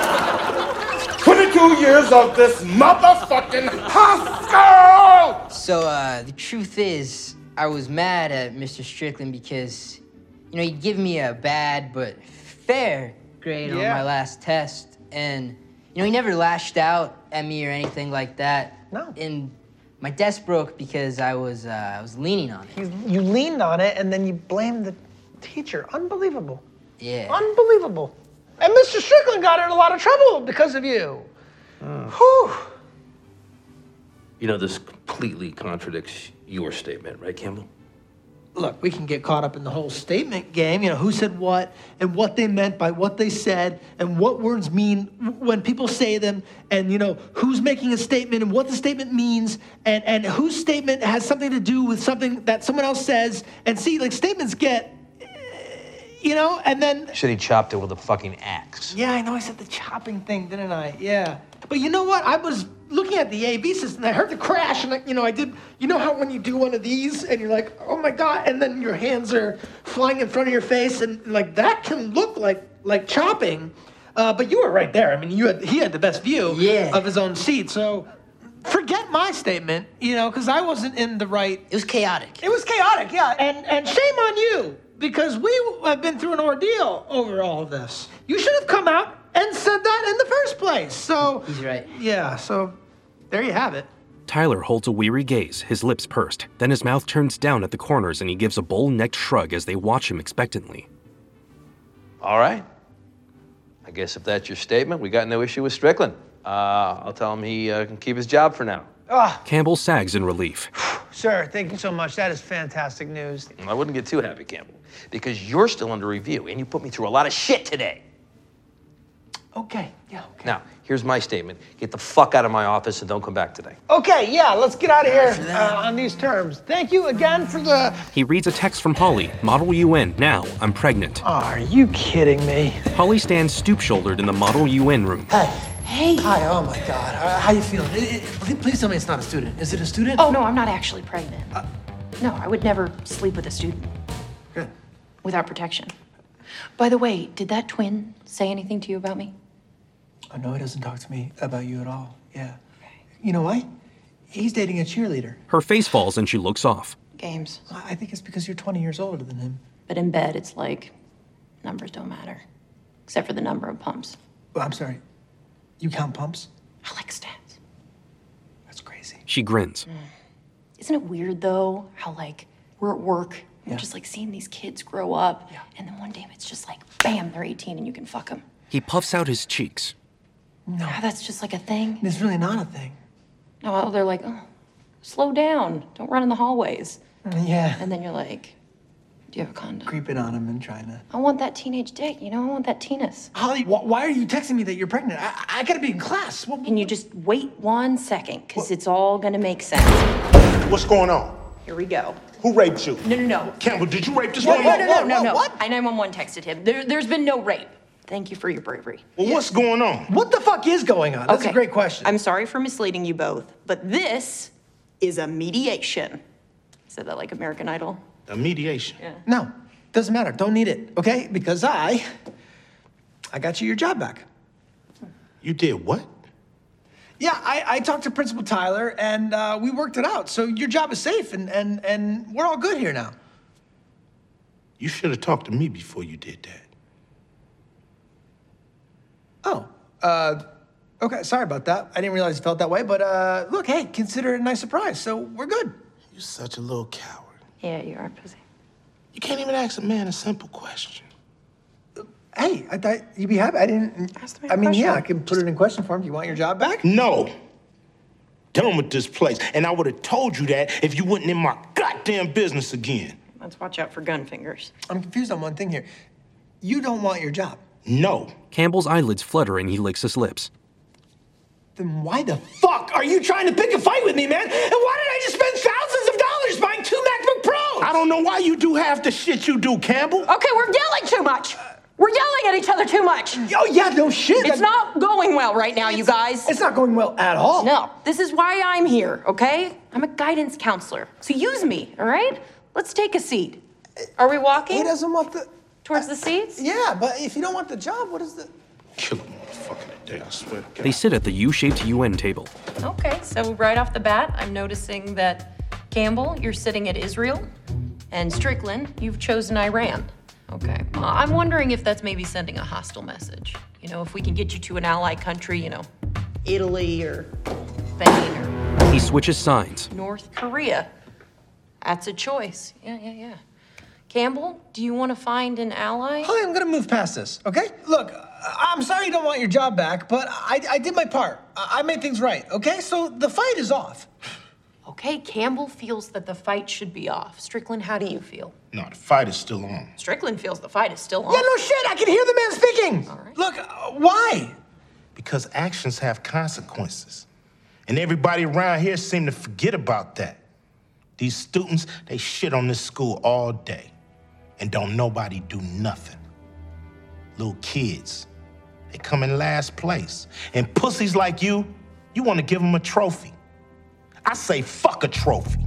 twenty-two years of this motherfucking high school! So, uh, the truth is, I was mad at Mister Strickland because, you know, he'd give me a bad but fair grade on Yeah. my last test. And, you know, he never lashed out at me or anything like that. No. And my desk broke because I was, uh, I was leaning on it. You, you leaned on it and then you blamed the teacher. Unbelievable. Yeah. Unbelievable. And Mister Strickland got in a lot of trouble because of you. Whew. You know, this completely contradicts your statement, right, Campbell? Look, we can get caught up in the whole statement game, you know, who said what and what they meant by what they said and what words mean when people say them and, you know, who's making a statement and what the statement means and, and whose statement has something to do with something that someone else says. And see, like, statements get, you know, and then... Should he chopped it with a fucking axe? Yeah, I know I said the chopping thing, didn't I? Yeah. But you know what? I was looking at the A B system, I heard the crash, and, I, you know, I did, you know how when you do one of these, and you're like, oh my God, and then your hands are flying in front of your face, and like, that can look like like chopping, uh, but you were right there. I mean, you had he had the best view Yeah. of his own seat, so forget my statement, you know, because I wasn't in the right... It was chaotic. It was chaotic, yeah, and, and shame on you, because we have been through an ordeal over all of this. You should have come out and said that in the first place. So He's right. yeah, so there you have it. Tyler holds a weary gaze, his lips pursed. Then his mouth turns down at the corners and he gives a bull-necked shrug as they watch him expectantly. All right. I guess if that's your statement, we got no issue with Strickland. Uh, I'll tell him he uh, can keep his job for now. Ah, Campbell sags in relief. sir, thank you so much. That is fantastic news. I wouldn't get too happy, Campbell, because you're still under review and you put me through a lot of shit today. Okay, yeah, okay. Now, here's my statement. Get the fuck out of my office and don't come back today. Okay, yeah, let's get out of here uh, on these terms. Thank you again for the... He reads a text from Holly. Model U N. Now, I'm pregnant. Are you kidding me? Holly stands stoop-shouldered in the Model U N room. Hey. Hey. Hi, oh my God. Uh, how you feeling? It, it, please tell me it's not a student. Is it a student? Oh, no, I'm not actually pregnant. Uh, no, I would never sleep with a student. Good. Without protection. By the way, did that twin say anything to you about me? Oh, no, he doesn't talk to me about you at all. Yeah. You know why? He's dating a cheerleader. Her face falls and she looks off. Games. I think it's because you're twenty years older than him. But in bed, it's like numbers don't matter, except for the number of pumps. Well, I'm sorry. You count pumps? I like stats. That's crazy. She grins. Isn't it weird, though, how, like, we're at work, and Yeah. we're just, like, seeing these kids grow up, and then one day it's just like, bam, they're eighteen and you can fuck them. He puffs out his cheeks. No. Yeah, that's just like a thing. It's really not a thing. No, well, they're like, oh, slow down. Don't run in the hallways. Yeah. And then you're like, do you have a condom? Creeping on him and trying to... I want that teenage dick, you know? I want that teenus. Holly, wh- why are you texting me that you're pregnant? I, I gotta be in class. What, Can you just wait one second? Because it's all gonna make sense. What's going on? Here we go. Who raped you? No, no, no. Campbell, did you rape this No, woman? no, no, no, no, no. What? I nine one one texted him. There, there's been no rape. Thank you for your bravery. Well, what's going on? What the fuck is going on? That's Okay. a great question. I'm sorry for misleading you both, but this is a mediation. Said that like American Idol. A mediation. Yeah. No, doesn't matter. Don't need it, okay? Because I... I got you your job back. You did what? Yeah, I, I talked to Principal Tyler, and uh, we worked it out. So your job is safe, and, and, and we're all good here now. You should have talked to me before you did that. Oh, uh, okay, sorry about that. I didn't realize you felt that way, but uh, look, hey, consider it a nice surprise, so we're good. You're such a little coward. Yeah, you are, pussy. You can't even ask a man a simple question. Hey, I thought you'd be happy. I didn't. I mean, yeah, I can put it in question form. Do you want your job back? No. Done with this place. And I would have told you that if you wasn't in my goddamn business again. Let's watch out for gun fingers. I'm confused on one thing here. You don't want your job. No. Campbell's eyelids flutter and he licks his lips. Then why the fuck are you trying to pick a fight with me, man? And why did I just spend thousands of dollars buying two MacBook Pros? I don't know why you do half the shit you do, Campbell. Okay, we're yelling too much. We're yelling at each other too much. Oh, yeah, no shit. It's not going well right now, you guys. It's not going well at all. No, this is why I'm here, okay? I'm a guidance counselor. So use me, all right? Let's take a seat. Are we walking? He doesn't want the... Towards the seats? Yeah, but if you don't want the job, what is the... Kill a motherfucker today, I swear to God. They sit at the U-shaped U N table. Okay, so right off the bat, I'm noticing that Campbell, you're sitting at Israel, and Strickland, you've chosen Iran. Okay. Uh, I'm wondering if that's maybe sending a hostile message. You know, if we can get you to an ally country, you know, Italy or Spain or... He switches sides. North Korea. That's a choice. Yeah, yeah, yeah. Campbell, do you want to find an ally? Holly, I'm gonna move past this, okay? Look, I'm sorry you don't want your job back, but I, I did my part. I made things right, okay? So the fight is off. Okay, Campbell feels that the fight should be off. Strickland, how do you feel? No, the fight is still on. Strickland feels the fight is still on. Yeah, no shit, I can hear the man speaking. All right. Look, uh, why? Because actions have consequences. And everybody around here seem to forget about that. These students, they shit on this school all day. And don't nobody do nothing. Little kids, they come in last place. And pussies like you, you want to give them a trophy. I say fuck a trophy.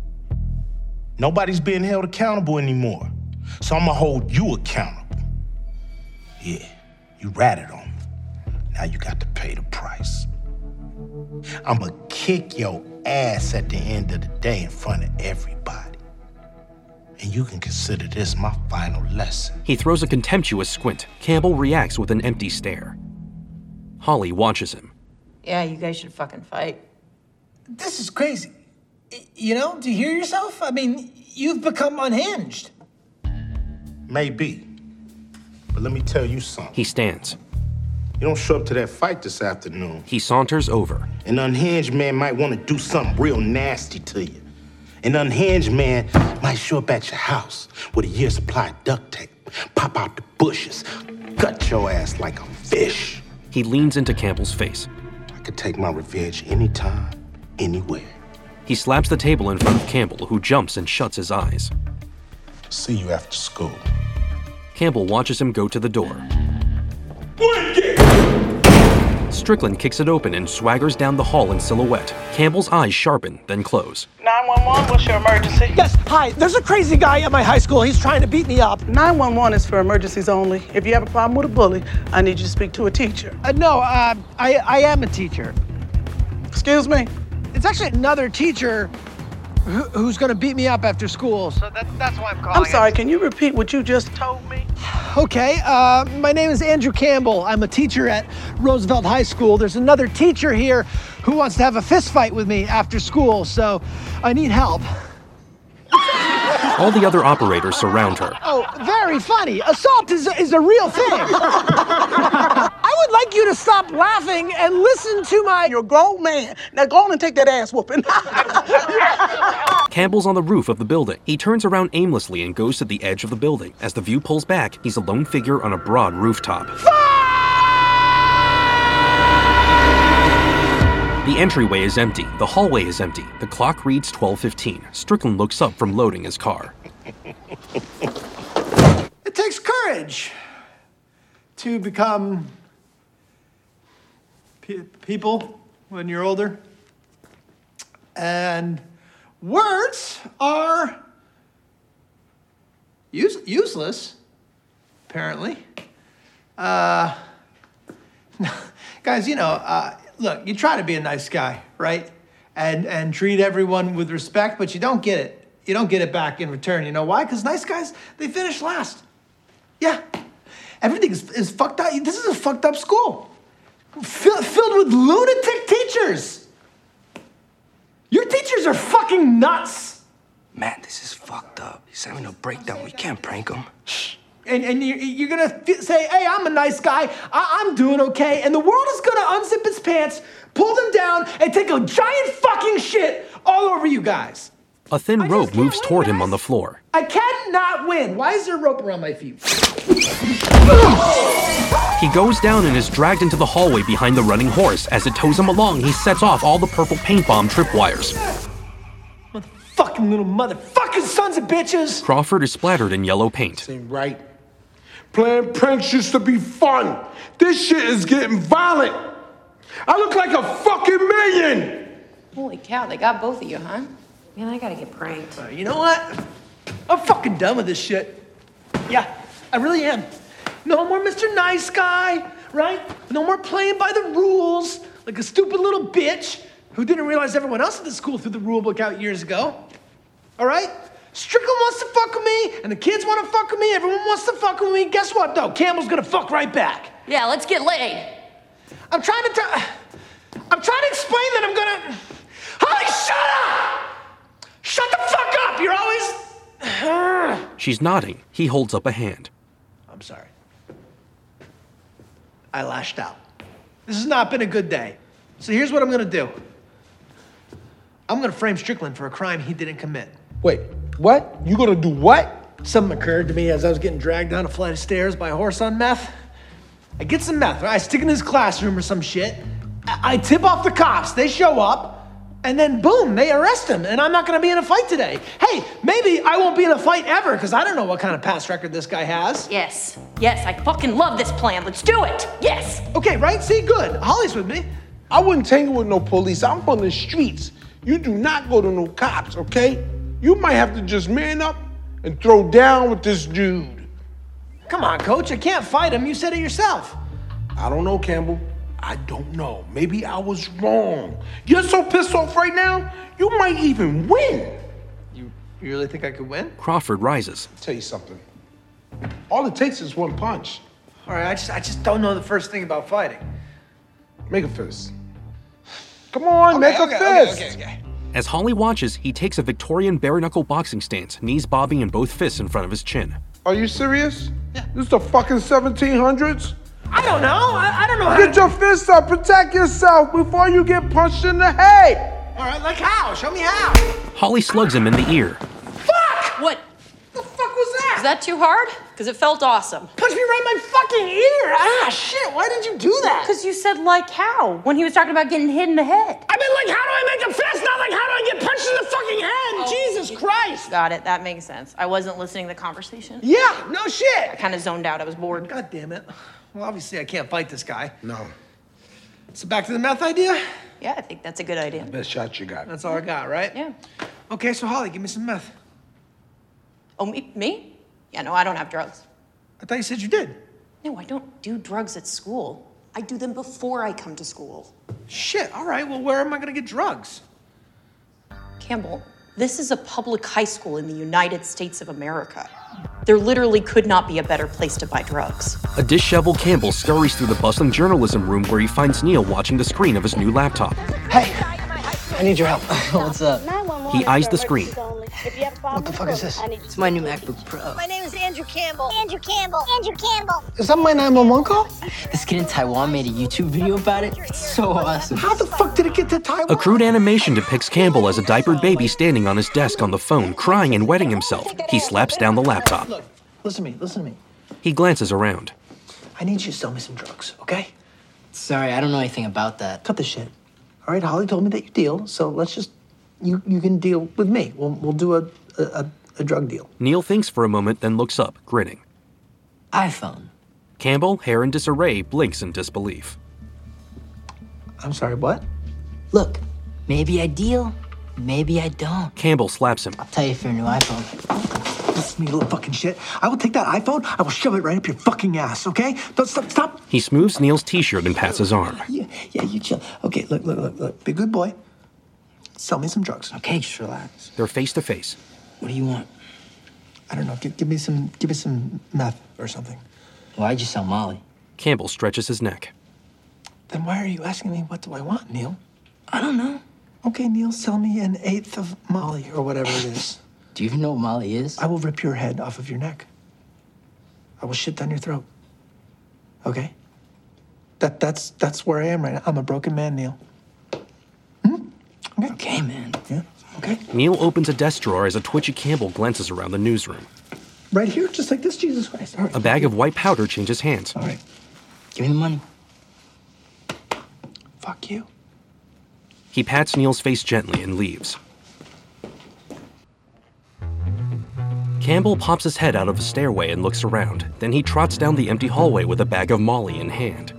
Nobody's being held accountable anymore. So I'm gonna hold you accountable. Yeah, you ratted on me. Now you got to pay the price. I'm gonna kick your ass at the end of the day in front of everybody. And you can consider this my final lesson. He throws a contemptuous squint. Campbell reacts with an empty stare. Holly watches him. Yeah, you guys should fucking fight. This is crazy. You know, do you hear yourself? I mean, you've become unhinged. Maybe. But let me tell you something. He stands. You don't show up to that fight this afternoon. He saunters over. An unhinged man might want to do something real nasty to you. An unhinged man might show up at your house with a year's supply of duct tape, pop out the bushes, gut your ass like a fish. He leans into Campbell's face. I could take my revenge anytime, anywhere. He slaps the table in front of Campbell, who jumps and shuts his eyes. See you after school. Campbell watches him go to the door. Strickland kicks it open and swaggers down the hall in silhouette. Campbell's eyes sharpen, then close. nine one one, what's your emergency? Yes, hi. There's a crazy guy at my high school. He's trying to beat me up. nine one one is for emergencies only. If you have a problem with a bully, I need you to speak to a teacher. Uh, no, uh, I, I am a teacher. Excuse me? It's actually another teacher who, who's going to beat me up after school, so that, that's why I'm calling. I'm sorry, can you repeat what you just told me? Okay, uh, my name is Andrew Campbell. I'm a teacher at Roosevelt High School. There's another teacher here who wants to have a fist fight with me after school, so I need help. All the other operators surround her. Oh, very funny. Assault is, is a real thing. I would like you to stop laughing and listen to my... You're a grown man. Now go on and take that ass whooping. Campbell's on the roof of the building. He turns around aimlessly and goes to the edge of the building. As the view pulls back, he's a lone figure on a broad rooftop. The entryway is empty. The hallway is empty. The clock reads twelve fifteen. Strickland looks up from loading his car. It takes courage to become pe- people when you're older. And words are use- useless, apparently. Uh, guys, you know, uh, look, you try to be a nice guy, right? And and treat everyone with respect, but you don't get it. You don't get it back in return. You know why? Because nice guys, they finish last. Yeah. Everything is, is fucked up. This is a fucked up school. Fill, filled with lunatic teachers. Your teachers are fucking nuts. Man, this is fucked up. He's having a breakdown. We can't prank him. And, and you're, you're gonna f- say, hey, I'm a nice guy, I- I'm doing okay, and the world is gonna unzip its pants, pull them down, and take a giant fucking shit all over you guys. A thin rope moves toward him on the floor. I cannot win. Why is there a rope around my feet? He goes down and is dragged into the hallway behind the running horse. As it tows him along, he sets off all the purple paint bomb tripwires. Fucking little motherfucking sons of bitches! Crawford is splattered in yellow paint. Ain't right. Playing pranks used to be fun. This shit is getting violent. I look like a fucking million. Holy cow, they got both of you, huh? Man, I gotta get pranked. Uh, you know what? I'm fucking done with this shit. Yeah, I really am. No more Mister Nice Guy, right? No more playing by the rules like a stupid little bitch who didn't realize everyone else at the school threw the rule book out years ago. All right? Strickland wants to fuck with me, and the kids want to fuck with me, everyone wants to fuck with me. Guess what, though? Campbell's gonna fuck right back. Yeah, let's get laid. I'm trying to tell... I'm trying to explain that I'm gonna... Holly, shut up! Shut the fuck up! You're always... She's nodding. He holds up a hand. I'm sorry. I lashed out. This has not been a good day. So here's what I'm gonna do. I'm gonna frame Strickland for a crime he didn't commit. Wait, what? You gonna do what? Something occurred to me as I was getting dragged down a flight of stairs by a horse on meth. I get some meth, right? I stick it in his classroom or some shit. I, I tip off the cops, they show up, and then boom, they arrest him, and I'm not gonna be in a fight today. Hey, maybe I won't be in a fight ever, because I don't know what kind of past record this guy has. Yes, yes, I fucking love this plan. Let's do it. Yes. Okay, right? See, good. Holly's with me. I wouldn't tangle with no police. I'm from the streets. You do not go to no cops, okay? You might have to just man up and throw down with this dude. Come on, coach, I can't fight him. You said it yourself. I don't know, Campbell. I don't know. Maybe I was wrong. You're so pissed off right now, you might even win. You, you really think I could win? Crawford rises. I'll tell you something. All it takes is one punch. All right, I just, I just don't know the first thing about fighting. Make a fist. Come on, okay, make a okay, fist. Okay, okay, okay. As Holly watches, he takes a Victorian bare-knuckle boxing stance, knees bobbing in both fists in front of his chin. Are you serious? Yeah. This is the fucking seventeen hundreds? I don't know. I, I don't know how Get to... your fists up. Protect yourself before you get punched in the head. All right, like how? Show me how. Holly slugs him in the ear. Fuck! What? The fuck was that? Is that too hard? Because it felt awesome. Punch me right in my fucking ear. Ah, shit. Why did you do that? Because you said like how when he was talking about getting hit in the head. I mean, like, how do I make a fist? Not like, how do I get punched in the fucking head? Oh, Jesus Christ. Got it. That makes sense. I wasn't listening to the conversation. Yeah, no shit. I kind of zoned out. I was bored. God damn it. Well, obviously, I can't fight this guy. No. So back to the meth idea? Yeah, I think that's a good idea. Best shot you got. That's all I got, right? Yeah. Okay, so Holly, give me some meth. Oh, me? Me? Yeah, no, I don't have drugs. I thought you said you did. No, I don't do drugs at school. I do them before I come to school. Shit, all right, well, where am I gonna get drugs? Campbell, this is a public high school in the United States of America. There literally could not be a better place to buy drugs. A disheveled Campbell scurries through the bustling journalism room where he finds Neil watching the screen of his new laptop. Hey, I need your help. What's up? He eyes the screen. What the fuck is this? It's my new MacBook Pro. My name is Andrew Campbell. Andrew Campbell. Andrew Campbell. Is that my nine one one call? This kid in Taiwan made a YouTube video about it. It's so awesome. How the fuck did it get to Taiwan? A crude animation depicts Campbell as a diapered baby standing on his desk on the phone, crying and wetting himself. He slaps down the laptop. Look, listen to me, listen to me. He glances around. I need you to sell me some drugs, okay? Sorry, I don't know anything about that. Cut the shit. All right, Holly told me that you deal, so let's just, you you can deal with me. We'll, we'll do a, a, a drug deal. Neil thinks for a moment, then looks up, grinning. iPhone. Campbell, hair in disarray, blinks in disbelief. I'm sorry, what? Look, maybe I deal, maybe I don't. Campbell slaps him. I'll tell you for a new iPhone. Listen to me, little fucking shit. I will take that iPhone, I will shove it right up your fucking ass, okay? Don't stop, stop. He smooths Neil's t-shirt and pats his arm. Yeah, yeah, you chill. Okay, look, look, look, look. Be a good boy. Sell me some drugs. Okay, just relax. They're face to face. What do you want? I don't know. Give, give me some, give me some meth or something. Why'd you sell Molly? Campbell stretches his neck. Then why are you asking me what do I want, Neil? I don't know. Okay, Neil, sell me an eighth of Molly or whatever it is. Do Do you even know what Molly is? I will rip your head off of your neck. I will shit down your throat. Okay? That that's that's where I am right now. I'm a broken man, Neil. Hmm? Okay. Okay, man. Yeah. Okay. Neil opens a desk drawer as a twitchy Campbell glances around the newsroom. Right here, just like this, Jesus Christ. All right. A bag of white powder changes hands. All right. Give me the money. Fuck you. He pats Neil's face gently and leaves. Campbell pops his head out of a stairway and looks around. Then he trots down the empty hallway with a bag of Molly in hand.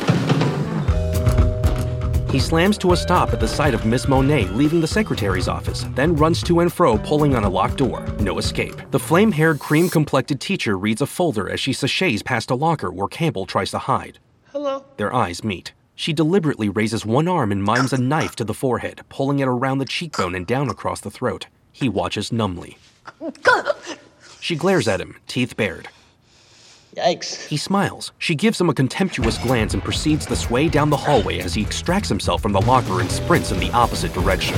He slams to a stop at the sight of Miss Monet leaving the secretary's office, then runs to and fro pulling on a locked door. No escape. The flame-haired, cream-complected teacher reads a folder as she sashays past a locker where Campbell tries to hide. Hello. Their eyes meet. She deliberately raises one arm and mimes a knife to the forehead, pulling it around the cheekbone and down across the throat. He watches numbly. She glares at him, teeth bared. Yikes. He smiles. She gives him a contemptuous glance and proceeds to sway down the hallway as he extracts himself from the locker and sprints in the opposite direction.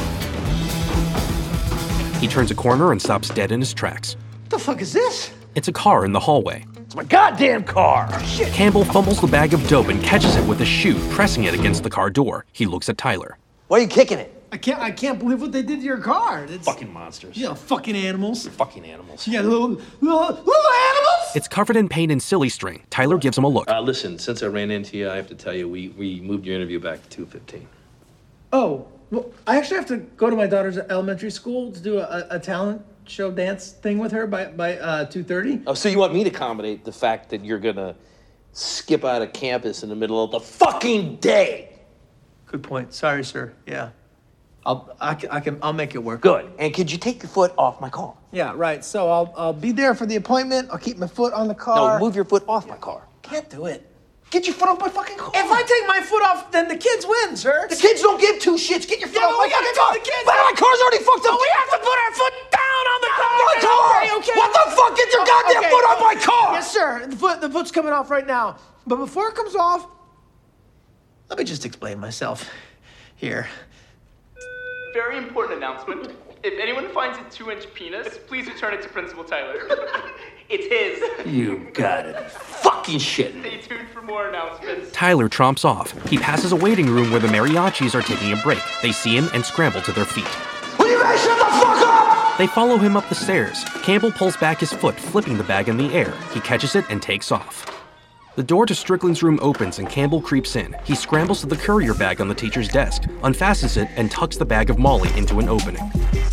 He turns a corner and stops dead in his tracks. What the fuck is this? It's a car in the hallway. It's my goddamn car. Shit. Campbell fumbles the bag of dope and catches it with his shoe, pressing it against the car door. He looks at Tyler. Why are you kicking it? I can't I can't believe what they did to your car. It's, fucking monsters. Yeah, fucking animals. Fucking animals. Yeah, little, little, little animals! It's covered in paint and silly string. Tyler gives him a look. Uh, listen, since I ran into you, I have to tell you, we, we moved your interview back to two fifteen. Oh, well, I actually have to go to my daughter's elementary school to do a, a talent show dance thing with her by, by uh, two thirty. Oh, so you want me to accommodate the fact that you're gonna skip out of campus in the middle of the fucking day? Good point. Sorry, sir. Yeah. I'll, I, can, I can, I'll make it work. Good. And could you take your foot off my car? Yeah, right. So I'll, I'll be there for the appointment. I'll keep my foot on the car. No, move your foot off my car. Can't do it. Get your foot off my fucking car. If I take my foot off, then the kids win, sir. The kids don't give two shits. Get your foot Yeah, off my but we gotta fucking tell car. the kids. But my car's already fucked up. No, we have to put our foot down on the car. My car. Okay, okay. What the fuck? Get your goddamn Okay. foot off my car. Yes, sir. The foot, the foot's coming off right now. But before it comes off, let me just explain myself here. Very important announcement. If anyone finds a two-inch penis, please return it to Principal Tyler. It's his. You got it. Fucking shit. Stay tuned for more announcements. Tyler tromps off. He passes a waiting room where the mariachis are taking a break. They see him and scramble to their feet. Will you guys shut the fuck up? They follow him up the stairs. Campbell pulls back his foot, flipping the bag in the air. He catches it and takes off. The door to Strickland's room opens and Campbell creeps in. He scrambles to the courier bag on the teacher's desk, unfastens it, and tucks the bag of Molly into an opening.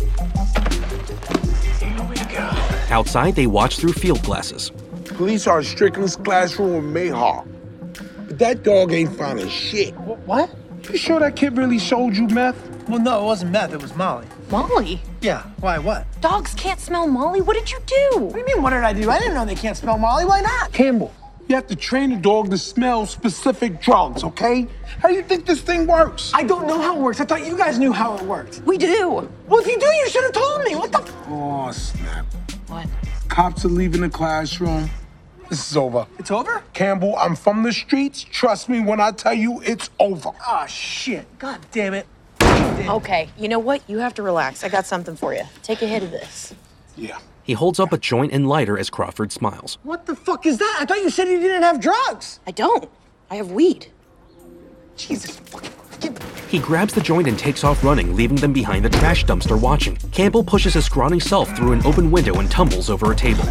Here we go. Outside, they watch through field glasses. Police are in Strickland's classroom in Mayhawk. But that dog ain't finding shit. What? You sure that kid really sold you meth? Well, no, it wasn't meth. It was Molly. Molly? Yeah. Why? What? Dogs can't smell Molly. What did you do? What do you mean, what did I do? I didn't know they can't smell Molly. Why not? Campbell, you have to train a dog to smell specific drugs, okay? How do you think this thing works? I don't know how it works. I thought you guys knew how it worked. We do. Well, if you do, you should have told me. What the? F- Oh, snap. What? Cops are leaving the classroom. This is over. It's over? Campbell, I'm from the streets. Trust me when I tell you it's over. Oh, shit. God damn it. Okay, you know what? You have to relax. I got something for you. Take a hit of this. Yeah. He holds up a joint and lighter as Crawford smiles. What the fuck is that? I thought you said you didn't have drugs. I don't. I have weed. Jesus fucking. He grabs the joint and takes off running, leaving them behind the trash dumpster watching. Campbell pushes his scrawny self through an open window and tumbles over a table.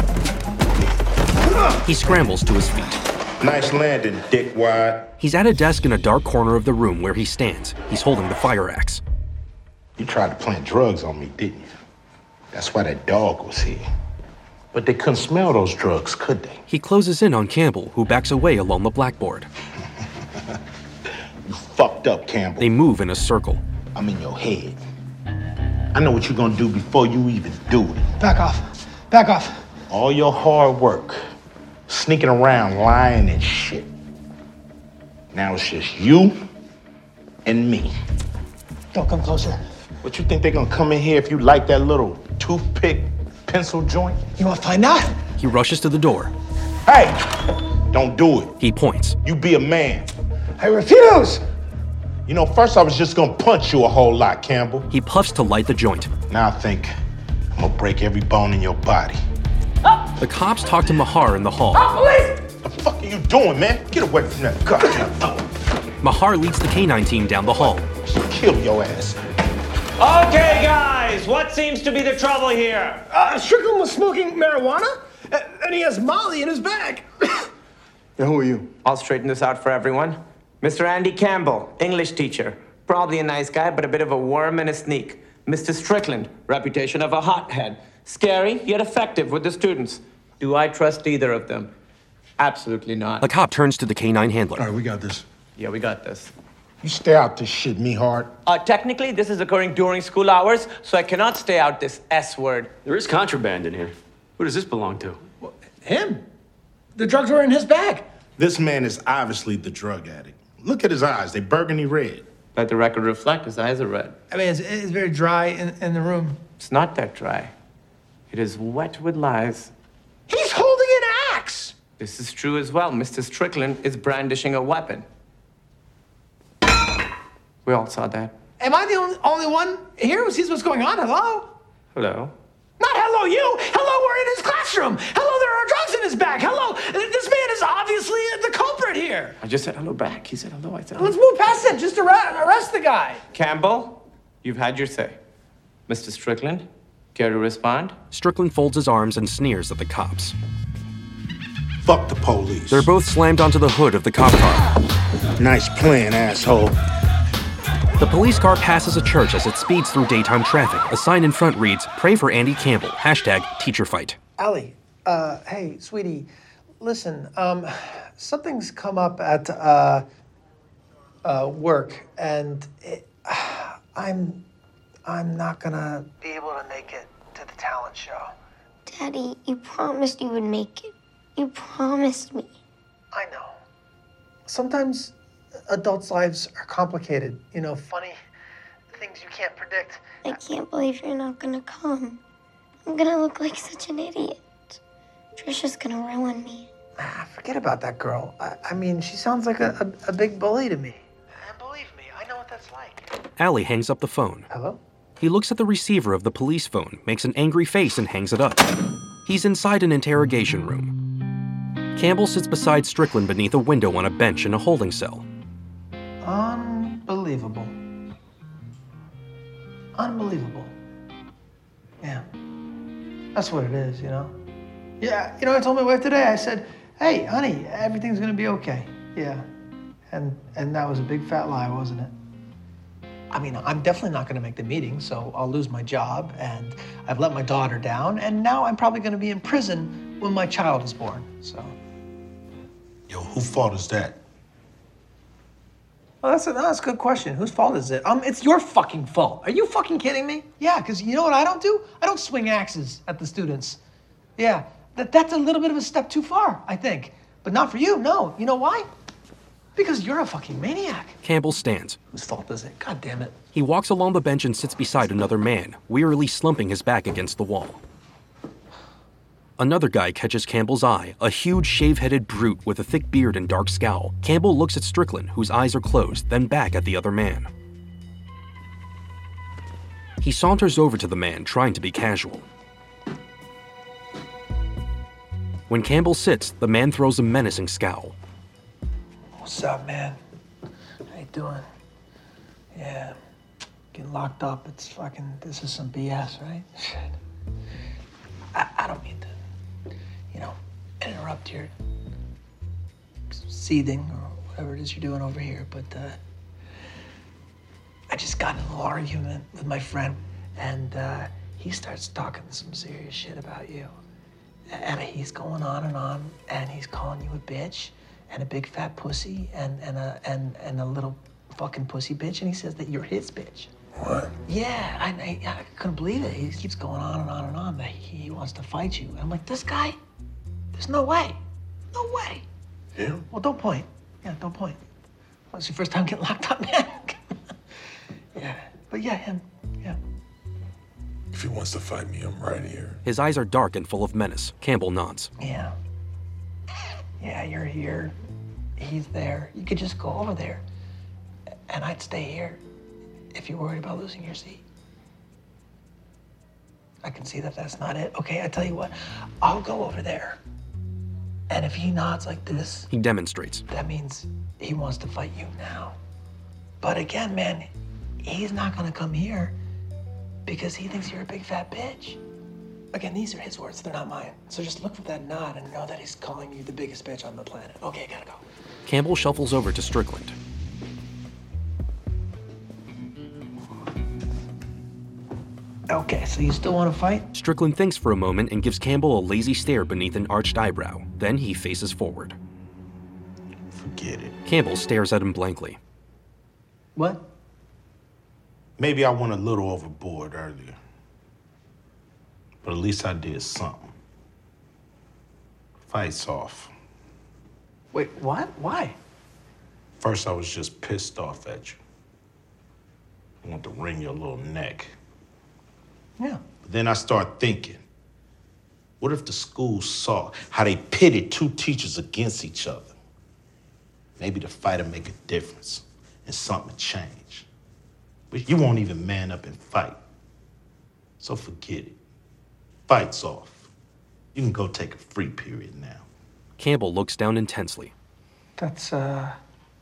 He scrambles to his feet. Nice landing, dickwad. He's at a desk in a dark corner of the room where he stands. He's holding the fire axe. You tried to plant drugs on me, didn't you? That's why that dog was here. But they couldn't smell those drugs, could they? He closes in on Campbell, who backs away along the blackboard. You fucked up, Campbell. They move in a circle. I'm in your head. I know what you're gonna do before you even do it. Back off. Back off. All your hard work, sneaking around, lying and shit. Now it's just you and me. Don't come closer. What you think they're gonna come in here if you like that little toothpick pencil joint? You wanna find out? He rushes to the door. Hey! Don't do it. He points. You be a man. I refuse! You know, first I was just gonna punch you a whole lot, Campbell. He puffs to light the joint. Now I think I'm I'm gonna break every bone in your body. The cops talk to Mahar in the hall. Police! What the fuck are you doing, man? Get away from that goddamn phone. Mahar leads the K nine team down the hall. Kill your ass. Okay, guys, what seems to be the trouble here? Uh, Strickland was smoking marijuana, uh, and he has Molly in his bag. Yeah, who are you? I'll straighten this out for everyone. Mister Andy Campbell, English teacher. Probably a nice guy, but a bit of a worm and a sneak. Mister Strickland, reputation of a hothead. Scary, yet effective with the students. Do I trust either of them? Absolutely not. The cop turns to the K nine handler. All right, we got this. Yeah, we got this. You stay out this shit, Mihart. Uh, technically, this is occurring during school hours, so I cannot stay out this S word. There is contraband in here. Who does this belong to? Him. The drugs were in his bag. This man is obviously the drug addict. Look at his eyes, they burgundy red. Let the record reflect, his eyes are red. I mean, it's, it's very dry in, in the room. It's not that dry. It is wet with lies. He's holding an axe! This is true as well. Mister Strickland is brandishing a weapon. We all saw that. Am I the only, only one here who sees what's going on? Hello? Hello? Not hello, you! Hello, we're in his classroom! Hello, there are drugs in his bag! Hello! This man is obviously the culprit here! I just said hello back. He said hello, I said hello. Let's move past it. Just arrest, arrest the guy. Campbell, you've had your say. Mister Strickland, care to respond? Strickland folds his arms and sneers at the cops. Fuck the police. They're both slammed onto the hood of the cop car. Nice plan, asshole. The police car passes a church as it speeds through daytime traffic. A sign in front reads, "Pray for Andy Campbell, hashtag teacher fight." Allie, uh, hey, sweetie, listen, um, something's come up at, uh, uh, work, and it, uh, I'm, I'm not gonna be able to make it to the talent show. Daddy, you promised you would make it. You promised me. I know. Sometimes adults' lives are complicated, you know, funny things you can't predict. I can't believe you're not gonna come. I'm gonna look like such an idiot. Trisha's gonna ruin me. Ah, forget about that girl. I, I mean, she sounds like a, a, a big bully to me. And believe me, I know what that's like. Allie hangs up the phone. Hello? He looks at the receiver of the police phone, makes an angry face, and hangs it up. He's inside an interrogation room. Campbell sits beside Strickland beneath a window on a bench in a holding cell. Unbelievable. Unbelievable. Yeah. That's what it is, you know? Yeah, you know, I told my wife today, I said, hey, honey, everything's gonna be okay. Yeah. And and that was a big fat lie, wasn't it? I mean, I'm definitely not gonna make the meeting, so I'll lose my job, and I've let my daughter down, and now I'm probably gonna be in prison when my child is born, so. Yo, whose fault is that? Well, that's a, no, that's a good question. Whose fault is it? Um, it's your fucking fault. Are you fucking kidding me? Yeah, because you know what I don't do? I don't swing axes at the students. Yeah, that, that's a little bit of a step too far, I think. But not for you, no. You know why? Because you're a fucking maniac. Campbell stands. Whose fault is it? God damn it. He walks along the bench and sits beside another man, wearily slumping his back against the wall. Another guy catches Campbell's eye, a huge shave-headed brute with a thick beard and dark scowl. Campbell looks at Strickland, whose eyes are closed, then back at the other man. He saunters over to the man, trying to be casual. When Campbell sits, the man throws a menacing scowl. What's up, man? How you doing? Yeah, getting locked up. It's fucking, this is some B S, right? Shit. I, I don't mean to, you know, interrupt your seething or whatever it is you're doing over here, but uh, I just got in a little argument with my friend, and uh, he starts talking some serious shit about you. And he's going on and on, and he's calling you a bitch, and a big fat pussy, and, and, a, and, and a little fucking pussy bitch, and he says that you're his bitch. What? Yeah, I, I, I couldn't believe it. He keeps going on and on and on that he wants to fight you. And I'm like, this guy? There's no way. No way. Yeah? Well, don't point. Yeah, don't point. Well, it's your first time getting locked up, man. Yeah, but yeah, him. Yeah. If he wants to fight me, I'm right here. His eyes are dark and full of menace. Campbell nods. Yeah. Yeah, you're here. He's there. You could just go over there. And I'd stay here if you're worried about losing your seat. I can see that that's not it. Okay, I tell you what, I'll go over there. And if he nods like this, He demonstrates. that means he wants to fight you now. But again, man, he's not gonna come here because he thinks you're a big fat bitch. Again, these are his words, they're not mine. So just look for that nod and know that he's calling you the biggest bitch on the planet. Okay, gotta go. Campbell shuffles over to Strickland. Okay, so you still want to fight? Strickland thinks for a moment and gives Campbell a lazy stare beneath an arched eyebrow. Then he faces forward. Forget it. Campbell stares at him blankly. What? Maybe I went a little overboard earlier. But at least I did something. Fight's off. Wait, what? Why? First, I was just pissed off at you. I want to wring your little neck. Yeah. But then I started thinking, what if the school saw how they pitted two teachers against each other? Maybe the fight would make a difference and something would change. But you won't even man up and fight. So forget it. Fight's off. You can go take a free period now. Campbell looks down intensely. That's, uh...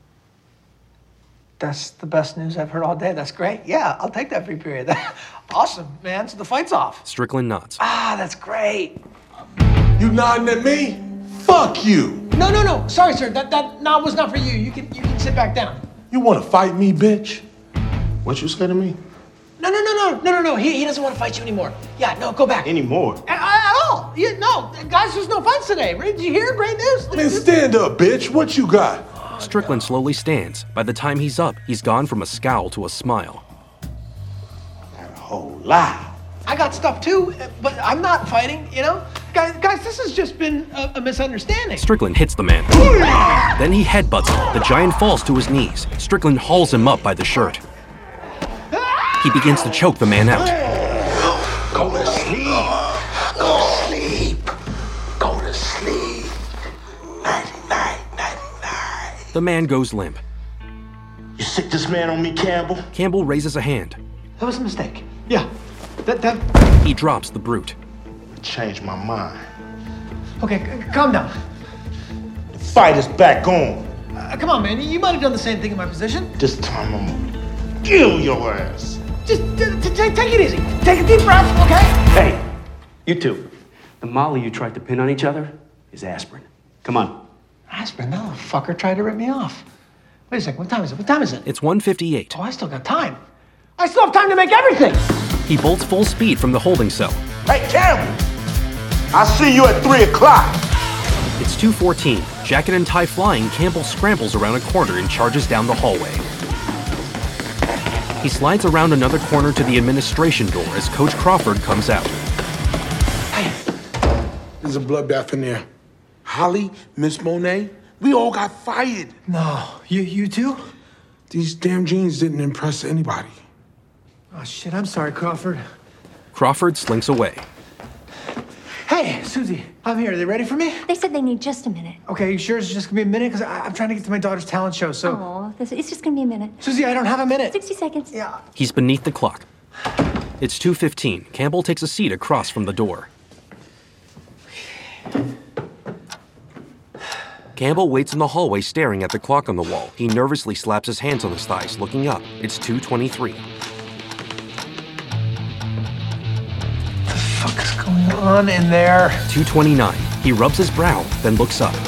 That's the best news I've heard all day. That's great. Yeah, I'll take that free period. Awesome, man. So the fight's off. Strickland nods. Ah, that's great. You nodding at me? Fuck you. No, no, no. Sorry, sir. That that nod was not for you. You can you can sit back down. You want to fight me, bitch? What you say to me? No, no, no, no, no, no, no. He, he doesn't want to fight you anymore. Yeah, no, go back. Anymore? At, at all. You, no, guys, there's no fights today. Did you hear? Great news. Man, stand up, bitch. What you got? Strickland slowly stands. By the time he's up, he's gone from a scowl to a smile. That whole lie. I got stuff too, but I'm not fighting, you know? Guys, guys, this has just been a, a misunderstanding. Strickland hits the man. Then he headbutts him. The giant falls to his knees. Strickland hauls him up by the shirt. He begins to choke the man out. Go to sleep. Go to sleep. Go to sleep. Night, night, night, night. The man goes limp. You sick this man on me, Campbell? Campbell raises a hand. That was a mistake. Yeah. That, that... He drops the brute. Changed my mind. Okay, c- calm down. The fight is back on. Uh, come on, man. You might have done the same thing in my position. This time I'm gonna kill your ass. Just t- t- t- take it easy. Take a deep breath, okay? Hey, you two. The molly you tried to pin on each other is aspirin. Come on. Aspirin? That little fucker tried to rip me off. Wait a second. What time is it? What time is it? It's one fifty-eight. Oh, I still got time. I still have time to make everything. He bolts full speed from the holding cell. Hey, Campbell! I'll see you at three o'clock. It's two fourteen. Jacket and tie flying, Campbell scrambles around a corner and charges down the hallway. He slides around another corner to the administration door as Coach Crawford comes out. There's a bloodbath in there. Holly, Miss Monet, we all got fired. No, you you too? These damn jeans didn't impress anybody. Oh, shit, I'm sorry, Crawford. Crawford slinks away. Hey, Susie, I'm here. Are they ready for me? They said they need just a minute. Okay, you sure it's just gonna be a minute? Because I'm trying to get to my daughter's talent show, so... Oh, it's just gonna be a minute. Susie, I don't have a minute. sixty seconds. Yeah. He's beneath the clock. It's two fifteen. Campbell takes a seat across from the door. Campbell waits in the hallway staring at the clock on the wall. He nervously slaps his hands on his thighs, looking up. It's two twenty-three. What the fuck is going on in there? two twenty-nine. He rubs his brow, then looks up.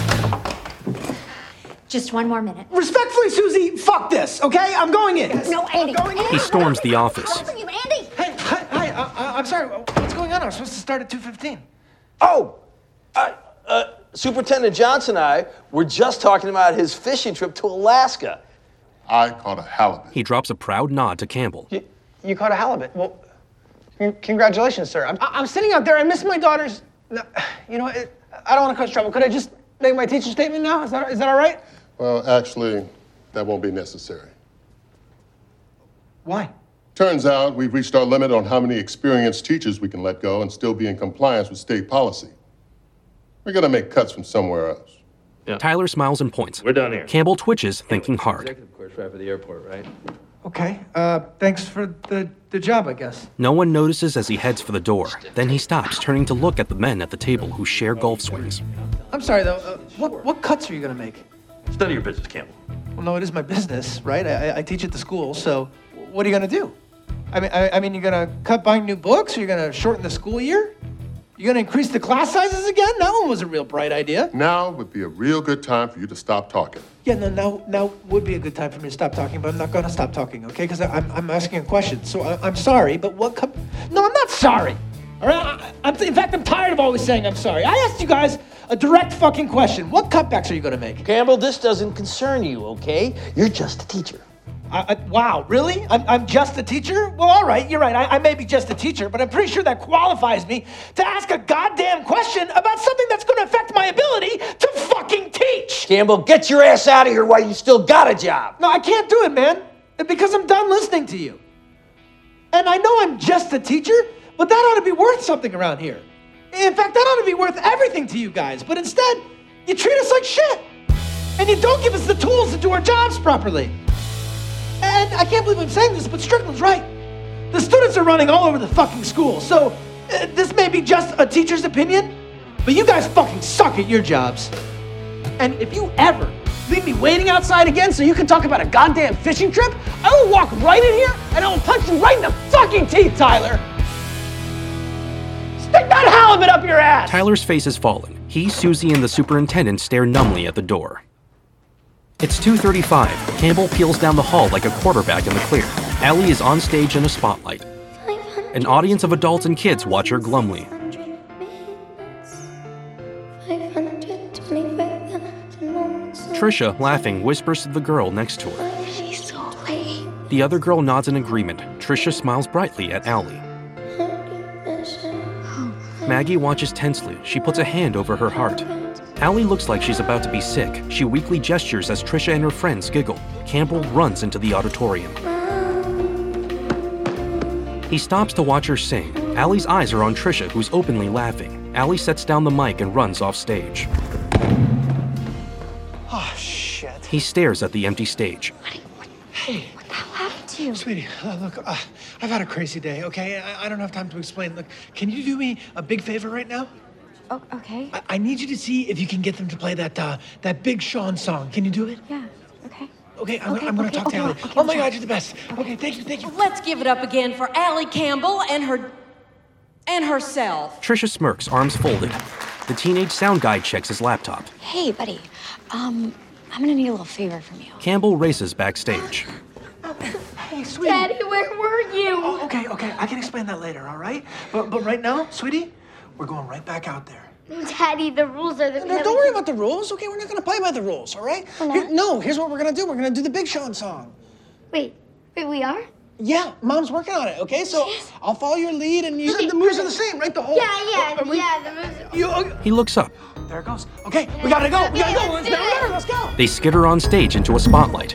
Just one more minute. Respectfully, Susie, fuck this, okay? I'm going in. No, Andy. I'm going in. He storms the office. You, Andy. Hey, hi, hi, uh, uh, I'm sorry. What's going on? I was supposed to start at two fifteen. Oh, I, uh, Superintendent Johnson and I were just talking about his fishing trip to Alaska. I caught a halibut. He drops a proud nod to Campbell. You, you caught a halibut. Well, c- congratulations, sir. I'm, I'm sitting out there. I miss my daughter's... No, you know, it, I don't want to cause trouble. Could I just make my teacher statement now? Is that, is that all right? Well, actually, that won't be necessary. Why? Turns out we've reached our limit on how many experienced teachers we can let go and still be in compliance with state policy. We're gonna make cuts from somewhere else. Yeah. Tyler smiles and points. We're done here. Campbell twitches, thinking hard. Executive course right for the airport, right? Okay, uh, thanks for the, the job, I guess. No one notices as he heads for the door. Then he stops, turning to look at the men at the table who share golf swings. I'm sorry, though. Uh, what, what cuts are you gonna make? It's none of your business, Campbell. Well, no, it is my business, right? I, I teach at the school, so what are you gonna do? I mean, I, I mean, you're gonna cut buying new books? Or you're gonna shorten the school year? You're gonna increase the class sizes again? That one was a real bright idea. Now would be a real good time for you to stop talking. Yeah, no, now, now would be a good time for me to stop talking, but I'm not gonna stop talking, okay? Because I'm, I'm asking a question. So I, I'm sorry, but what cup? No, I'm not sorry. All right. I, I'm, in fact, I'm tired of always saying I'm sorry. I asked you guys a direct fucking question. What cutbacks are you gonna make? Campbell, this doesn't concern you, okay? You're just a teacher. I, I, wow, really? I'm, I'm just a teacher? Well, all right, you're right. I, I may be just a teacher, but I'm pretty sure that qualifies me to ask a goddamn question about something that's going to affect my ability to fucking teach. Campbell, get your ass out of here while you still got a job. No, I can't do it, man, because I'm done listening to you. And I know I'm just a teacher, but that ought to be worth something around here. In fact, that ought to be worth everything to you guys. But instead, you treat us like shit. And you don't give us the tools to do our jobs properly. And I can't believe I'm saying this, but Strickland's right. The students are running all over the fucking school, so uh, this may be just a teacher's opinion, but you guys fucking suck at your jobs. And if you ever leave me waiting outside again so you can talk about a goddamn fishing trip, I will walk right in here and I will punch you right in the fucking teeth, Tyler. Stick that halibut up your ass! Tyler's face is fallen. He, Susie, and the superintendent stare numbly at the door. It's two thirty-five. Campbell peels down the hall like a quarterback in the clear. Allie is on stage in a spotlight. An audience of adults and kids watch her glumly. Trisha, laughing, whispers to the girl next to her. The other girl nods in agreement. Trisha smiles brightly at Allie. Maggie watches tensely. She puts a hand over her heart. Allie looks like she's about to be sick. She weakly gestures as Trisha and her friends giggle. Campbell runs into the auditorium. He stops to watch her sing. Allie's eyes are on Trisha, who's openly laughing. Allie sets down the mic and runs off stage. Oh, shit. He stares at the empty stage. Hey. What the hell happened to you? Sweetie, uh, look, uh, I've had a crazy day, okay? I, I don't have time to explain. Look, can you do me a big favor right now? Oh, okay. I, I need you to see if you can get them to play that uh, that Big Sean song. Can you do it? Yeah, okay. Okay, I'm, Okay, I'm gonna okay, talk okay, to Allie. okay, Oh my okay. God, you're the best. Okay, thank you, thank you. Let's give it up again for Allie Campbell and her... and herself. Trisha smirks, arms folded. The teenage sound guy checks his laptop. Hey, buddy. Um, I'm gonna need a little favor from you. Campbell races backstage. Hey, sweetie. Daddy, where were you? Oh, okay, okay, I can explain that later, all right? But but right now, sweetie, we're going right back out there. Daddy, the rules are the... No, don't worry about the rules, okay? We're not gonna play by the rules, all right? We're not? Here- no, here's what we're gonna do. We're gonna do the Big Sean song. Wait, wait, we are? Yeah, Mom's working on it, okay? So I'll follow your lead, and you said the moves are the same, right? The whole... Yeah, yeah, Are we- yeah, the rules... You, okay. He looks up. There it goes. Okay, we gotta go. We gotta go. Let's go. Remember, let's go. They skitter on stage into a spotlight.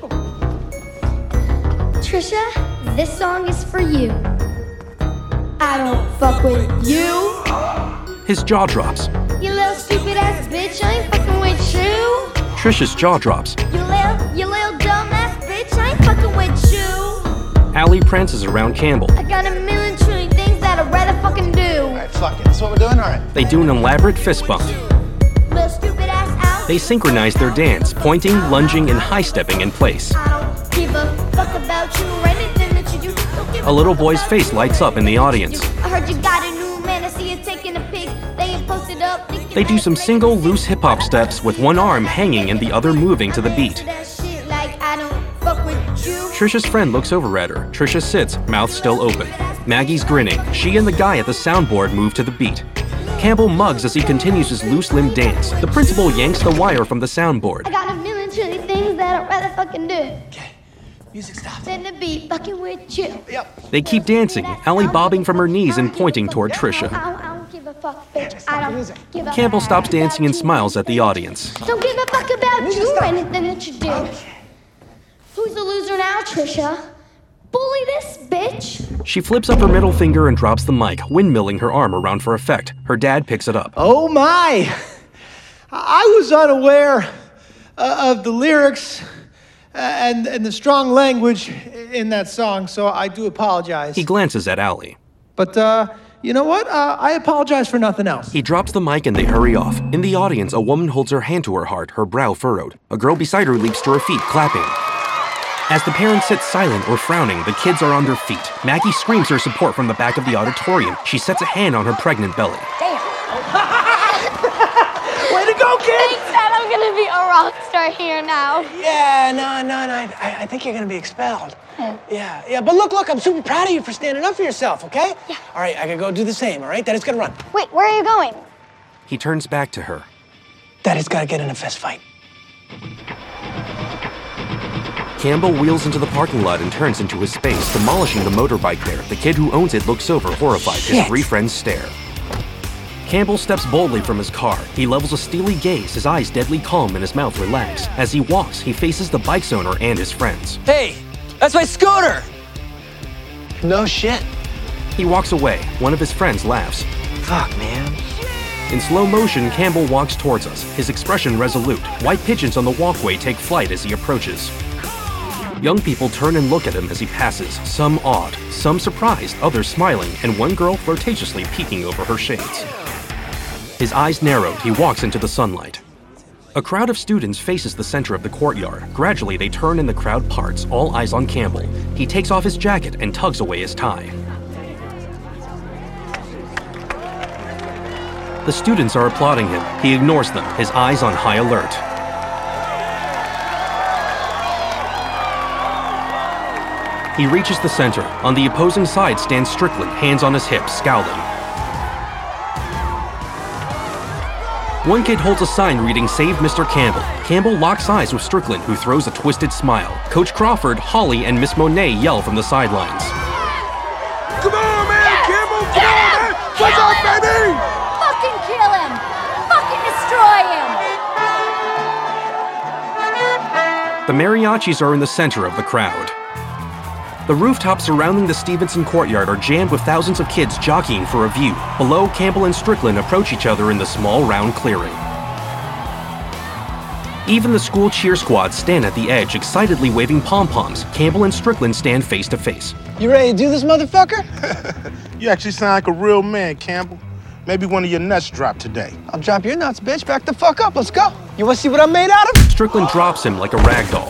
Trisha, this song is for you. I don't fuck with you. His jaw drops. You little stupid ass bitch, I ain't fucking with you. Trisha's jaw drops. You little, you little dumb ass bitch, I ain't fucking with you. Allie prances around Campbell. I got a million trillion things that I'd rather fucking do. Alright, fuck it. That's what we're doing? Alright. They do an elaborate fist bump. Little stupid ass out. They synchronize their dance, pointing, lunging, and high-stepping in place. Give a fuck about you or anything that you do. Don't give A little boy's face lights up in the audience. I heard you got a new man, I see you taking a pic. They ain't posted up. thinking They do some single, loose hip-hop steps with one arm hanging and the other moving to the beat. that shit like I don't fuck with you. Trisha's friend looks over at her. Trisha sits, mouth still open. Maggie's grinning. She and the guy at the soundboard move to the beat. Campbell mugs as he continues his loose limb dance. The principal yanks the wire from the soundboard. I got a million trillion things that I'd rather fucking do. Okay, music stopped. Than to be fucking with you. Yep. They keep dancing, Allie bobbing from her knees and pointing toward Trisha. I don't, I don't give a fuck, bitch. I don't give a Campbell stops dancing and smiles at the audience. Don't give a fuck about you or anything that you do. Who's the loser now, Trisha? Bully this bitch. She flips up her middle finger and drops the mic, windmilling her arm around for effect. Her dad picks it up. Oh my! I was unaware uh, of the lyrics and, and the strong language in that song, so I do apologize. He glances at Allie. But, uh, you know what? Uh, I apologize for nothing else. He drops the mic and they hurry off. In the audience, a woman holds her hand to her heart, her brow furrowed. A girl beside her leaps to her feet, clapping. As the parents sit silent or frowning, the kids are on their feet. Maggie screams her support from the back of the auditorium. She sets a hand on her pregnant belly. Damn. Way to go, kid! Thanks, Dad. I'm gonna be a rock star here now. Yeah, no, no, no. I, I think you're gonna be expelled. Yeah. yeah, yeah. But look, look, I'm super proud of you for standing up for yourself, okay? Yeah. All right, I gotta go do the same, all right? Daddy's gonna run. Wait, where are you going? He turns back to her. Daddy's gotta get in a fist fight. Campbell wheels into the parking lot and turns into his space, demolishing the motorbike there. The kid who owns it looks over, horrified. Shit. His three friends stare. Campbell steps boldly from his car. He levels a steely gaze, his eyes deadly calm and his mouth relaxed. As he walks, he faces the bike's owner and his friends. Hey, that's my scooter! No shit. He walks away. One of his friends laughs. Fuck, man. In slow motion, Campbell walks towards us, his expression resolute. White pigeons on the walkway take flight as he approaches. Young people turn and look at him as he passes, some awed, some surprised, others smiling, and one girl flirtatiously peeking over her shades. His eyes narrowed, he walks into the sunlight. A crowd of students faces the center of the courtyard. Gradually, they turn and the crowd parts, all eyes on Campbell. He takes off his jacket and tugs away his tie. The students are applauding him. He ignores them, his eyes on high alert. He reaches the center. On the opposing side stands Strickland, hands on his hips, scowling. One kid holds a sign reading, "Save Mister Campbell." Campbell locks eyes with Strickland, who throws a twisted smile. Coach Crawford, Holly, and Miss Monet yell from the sidelines. Come on, man! Yes! Campbell, come Get on, him! man! What's up, baby? Fucking kill him! Fucking destroy him! The mariachis are in the center of the crowd. The rooftops surrounding the Stevenson courtyard are jammed with thousands of kids jockeying for a view. Below, Campbell and Strickland approach each other in the small round clearing. Even the school cheer squad stand at the edge, excitedly waving pom-poms. Campbell and Strickland stand face to face. You ready to do this, motherfucker? You actually sound like a real man, Campbell. Maybe one of your nuts dropped today. I'll drop your nuts, bitch. Back the fuck up. Let's go. You wanna see what I'm made out of? Strickland drops him like a rag doll.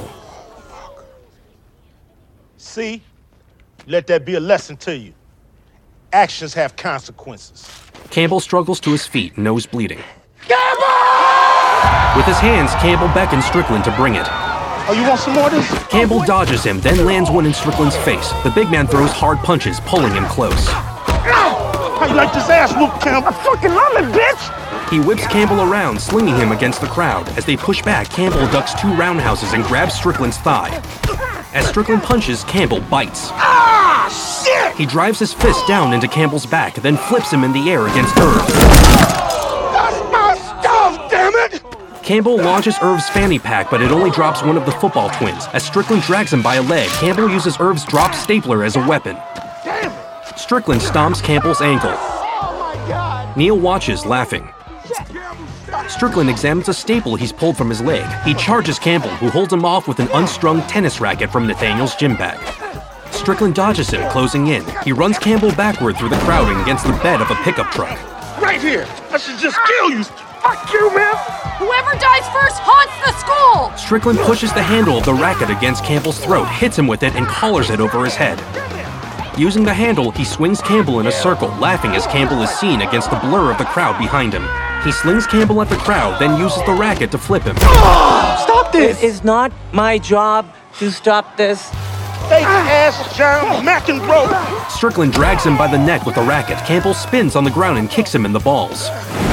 See? Let that be a lesson to you. Actions have consequences. Campbell struggles to his feet, nose bleeding. Campbell! With his hands, Campbell beckons Strickland to bring it. Oh, you want some more of this? Campbell dodges him, then lands one in Strickland's face. The big man throws hard punches, pulling him close. How you like this ass whoop, Campbell? I fucking love it, bitch! He whips Campbell around, slinging him against the crowd. As they push back, Campbell ducks two roundhouses and grabs Strickland's thigh. As Strickland punches, Campbell bites. Ah, shit! He drives his fist down into Campbell's back, then flips him in the air against Irv. That's my stuff, damn it! Campbell launches Irv's fanny pack, but it only drops one of the football twins. As Strickland drags him by a leg, Campbell uses Irv's drop stapler as a weapon. Damn it! Strickland stomps Campbell's ankle. Oh my God! Neil watches, laughing. Strickland examines a staple he's pulled from his leg. He charges Campbell, who holds him off with an unstrung tennis racket from Nathaniel's gym bag. Strickland dodges him, closing in. He runs Campbell backward through the crowding against the bed of a pickup truck. Right here! I should just kill you! Fuck you, man! Whoever dies first haunts the school! Strickland pushes the handle of the racket against Campbell's throat, hits him with it, and collars it over his head. Using the handle, he swings Campbell in a circle, laughing as Campbell is seen against the blur of the crowd behind him. He slings Campbell at the crowd, then uses the racket to flip him. Stop this! It is not my job to stop this. Fake ass John McEnroe! Strickland drags him by the neck with the racket. Campbell spins on the ground and kicks him in the balls.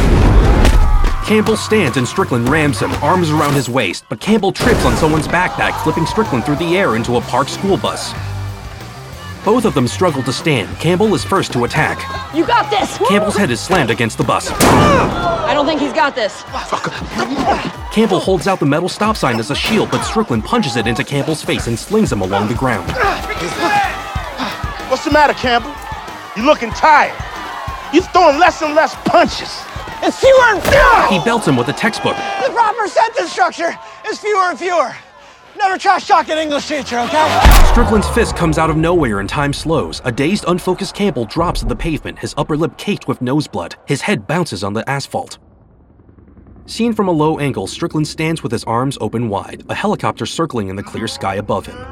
Campbell stands and Strickland rams him, arms around his waist, but Campbell trips on someone's backpack, flipping Strickland through the air into a parked school bus. Both of them struggle to stand. Campbell is first to attack. You got this! Campbell's head is slammed against the bus. I don't think he's got this. Campbell holds out the metal stop sign as a shield, but Strickland punches it into Campbell's face and slings him along the ground. What's the matter, Campbell? You're looking tired. You're throwing less and less punches. It's fewer and fewer! He belts him with a textbook. The proper sentence structure is fewer and fewer. Never trash talk an English teacher, okay? Strickland's fist comes out of nowhere and time slows. A dazed, unfocused Campbell drops to the pavement, his upper lip caked with nose blood. His head bounces on the asphalt. Seen from a low angle, Strickland stands with his arms open wide, a helicopter circling in the clear sky above him.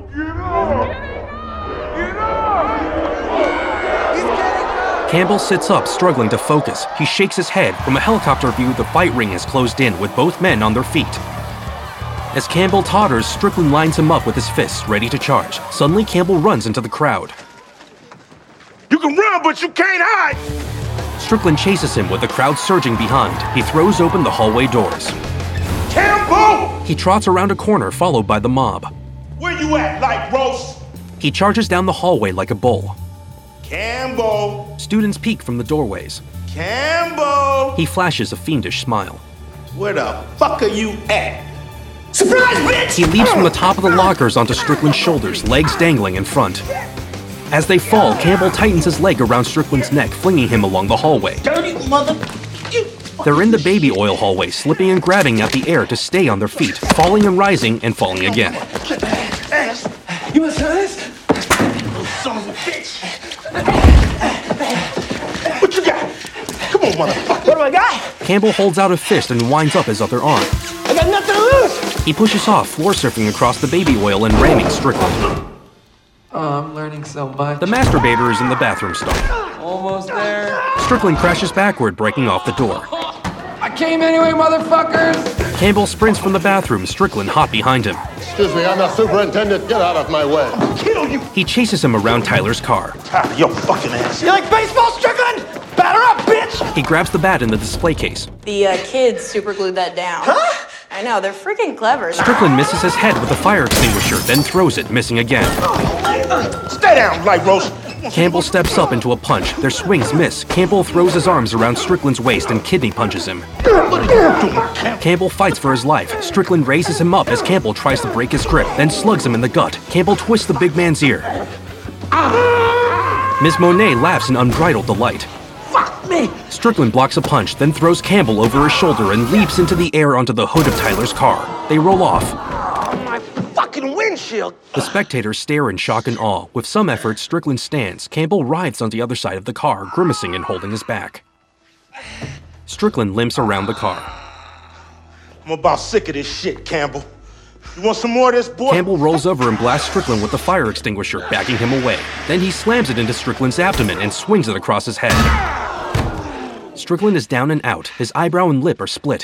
Campbell sits up, struggling to focus. He shakes his head. From a helicopter view, the fight ring is closed in, with both men on their feet. As Campbell totters, Strickland lines him up with his fists, ready to charge. Suddenly, Campbell runs into the crowd. You can run, but you can't hide! Strickland chases him with the crowd surging behind. He throws open the hallway doors. Campbell! He trots around a corner, followed by the mob. Where you at, light roast? He charges down the hallway like a bull. Campbell! Students peek from the doorways. Campbell! He flashes a fiendish smile. Where the fuck are you at? Surprise, bitch! He leaps from the top of the lockers onto Strickland's shoulders, legs dangling in front. As they fall, Campbell tightens his leg around Strickland's neck, flinging him along the hallway. Dirty mother... They're in the baby oil hallway, slipping and grabbing at the air to stay on their feet, falling and rising and falling again. You must have this? Son of a bitch! What you got? Come on, motherfucker. What do I got? Campbell holds out a fist and winds up his other arm. I got nothing to lose! He pushes off, floor surfing across the baby oil and ramming Strickland. Oh, I'm learning so much. The masturbator is in the bathroom stall. Almost there. Strickland crashes backward, breaking off the door. I came anyway, motherfuckers! Campbell sprints from the bathroom, Strickland hot behind him. Excuse me, I'm the superintendent. Get out of my way. I'll kill you! He chases him around Tyler's car. Tyler, your fucking ass. You like baseball, Strickland? Batter up, bitch! He grabs the bat in the display case. The uh, kids super glued that down. Huh? I know, they're freaking clever. Strickland misses his head with a fire extinguisher, then throws it, missing again. Stay down, light roast. Campbell steps up into a punch. Their swings miss. Campbell throws his arms around Strickland's waist and kidney punches him. What are you doing, Campbell? Campbell fights for his life. Strickland raises him up as Campbell tries to break his grip, then slugs him in the gut. Campbell twists the big man's ear. Miz Monet laughs in unbridled delight. Fuck me! Strickland blocks a punch, then throws Campbell over his shoulder and leaps into the air onto the hood of Tyler's car. They roll off. My fucking windshield! The spectators stare in shock and awe. With some effort, Strickland stands. Campbell writhes on the other side of the car, grimacing and holding his back. Strickland limps around the car. I'm about sick of this shit, Campbell. You want some more of this, boy? Campbell rolls over and blasts Strickland with the fire extinguisher, backing him away. Then he slams it into Strickland's abdomen and swings it across his head. Strickland is down and out. His eyebrow and lip are split.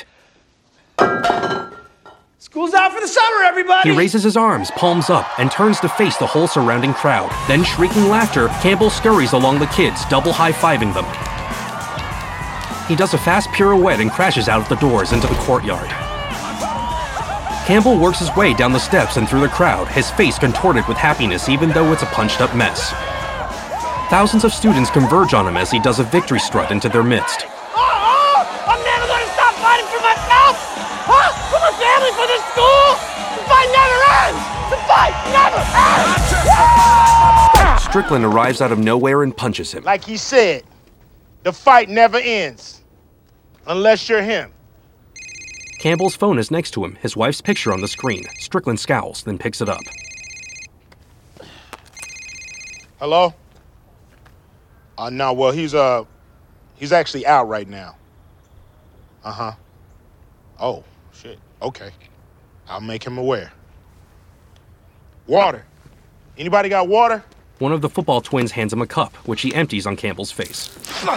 School's out for the summer, everybody! He raises his arms, palms up, and turns to face the whole surrounding crowd. Then, shrieking laughter, Campbell scurries along the kids, double high-fiving them. He does a fast pirouette and crashes out of the doors into the courtyard. Campbell works his way down the steps and through the crowd, his face contorted with happiness even though it's a punched-up mess. Thousands of students converge on him as he does a victory strut into their midst. Oh, oh! I'm never going to stop fighting for myself! Huh? For my family, for this school! The fight never ends! The fight never ends! Strickland arrives out of nowhere and punches him. Like he said, the fight never ends. Unless you're him. Campbell's phone is next to him, his wife's picture on the screen. Strickland scowls, then picks it up. Hello? Uh, no, well, he's, uh, he's actually out right now. Uh-huh. Oh, shit. Okay. I'll make him aware. Water. Anybody got water? One of the football twins hands him a cup, which he empties on Campbell's face.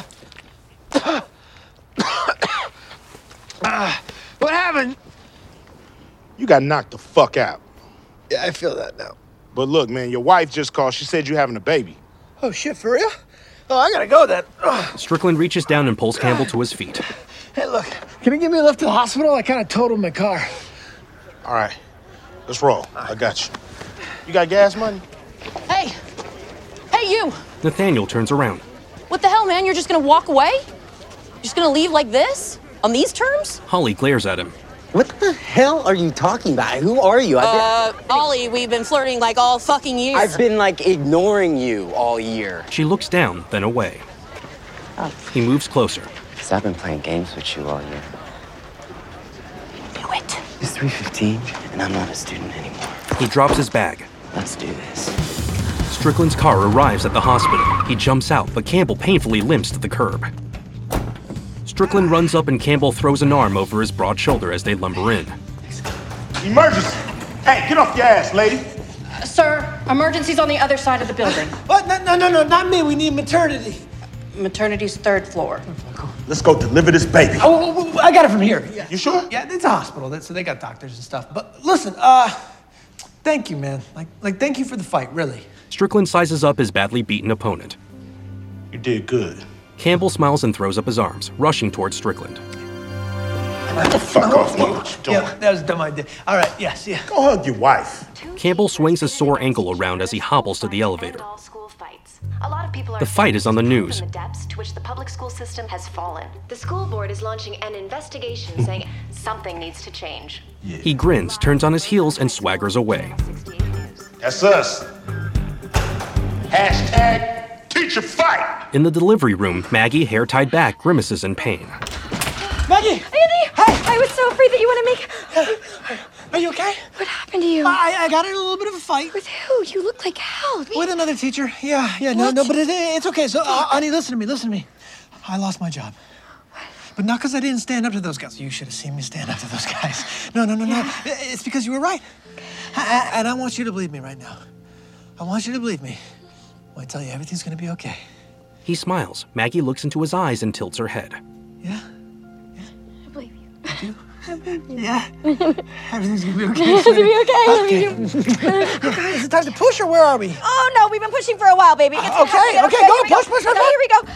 Uh, what happened? You got knocked the fuck out. Yeah, I feel that now. But look, man, your wife just called. She said you're having a baby. Oh, shit, for real? Oh, I gotta go then. Ugh. Strickland reaches down and pulls Campbell to his feet. Hey, look, can you give me a lift to the hospital? I kind of totaled my car. All right, let's roll. I got you. You got gas money? Hey! Hey, you! Nathaniel turns around. What the hell, man? You're just gonna walk away? You're just gonna leave like this? On these terms? Holly glares at him. What the hell are you talking about? Who are you? I've been... Uh, Ollie, we've been flirting like all fucking year. I've been like ignoring you all year. She looks down, then away. Oh. He moves closer. Because I've been playing games with you all year. Do it. It's three fifteen, and I'm not a student anymore. He drops his bag. Let's do this. Strickland's car arrives at the hospital. He jumps out, but Campbell painfully limps to the curb. Strickland runs up and Campbell throws an arm over his broad shoulder as they lumber in. Emergency! Hey, get off your ass, lady! Sir, emergency's on the other side of the building. What? No, no, no, no, not me. We need maternity. Maternity's third floor. Let's go deliver this baby. Oh, oh, oh, I got it from here. Yeah. You sure? Yeah, it's a hospital, so they got doctors and stuff. But listen, uh, thank you, man. Like, like, thank you for the fight, really. Strickland sizes up his badly beaten opponent. You did good. Campbell smiles and throws up his arms, rushing towards Strickland. Get the fuck off me. What you doing? Yeah, that was a dumb idea. All right, yes, yeah. Go hug your wife. Campbell swings his sore ankle around as he hobbles to the elevator. A lot of people are The fight is on the news. the depths to which the public school system has fallen. The school board is launching an investigation saying something needs to change. He grins, turns on his heels, and swaggers away. That's us. Hashtag teacher fight. In the delivery room, Maggie, hair tied back, grimaces in pain. Maggie! Andy! Hi! I was so afraid that you want to make... Are you okay? What happened to you? I, I got in a little bit of a fight. With who? You look like hell. With another teacher. Yeah, yeah, no, What? no, but it, it's okay. So, uh, honey, listen to me, listen to me. I lost my job. But not because I didn't stand up to those guys. You should have seen me stand up to those guys. No, no, no, no. It's because you were right. I, I, and I want you to believe me right now. I want you to believe me when I tell you everything's going to be okay. He smiles. Maggie looks into his eyes and tilts her head. Yeah? I believe you. You do? I believe you. Yeah. Everything's going to be okay. It's going to be okay. Okay. Okay, is it time to push or where are we? Oh, no, we've been pushing for a while, baby. It's Uh, okay, happening. okay, go, here we push, push, push, No, push. here we go.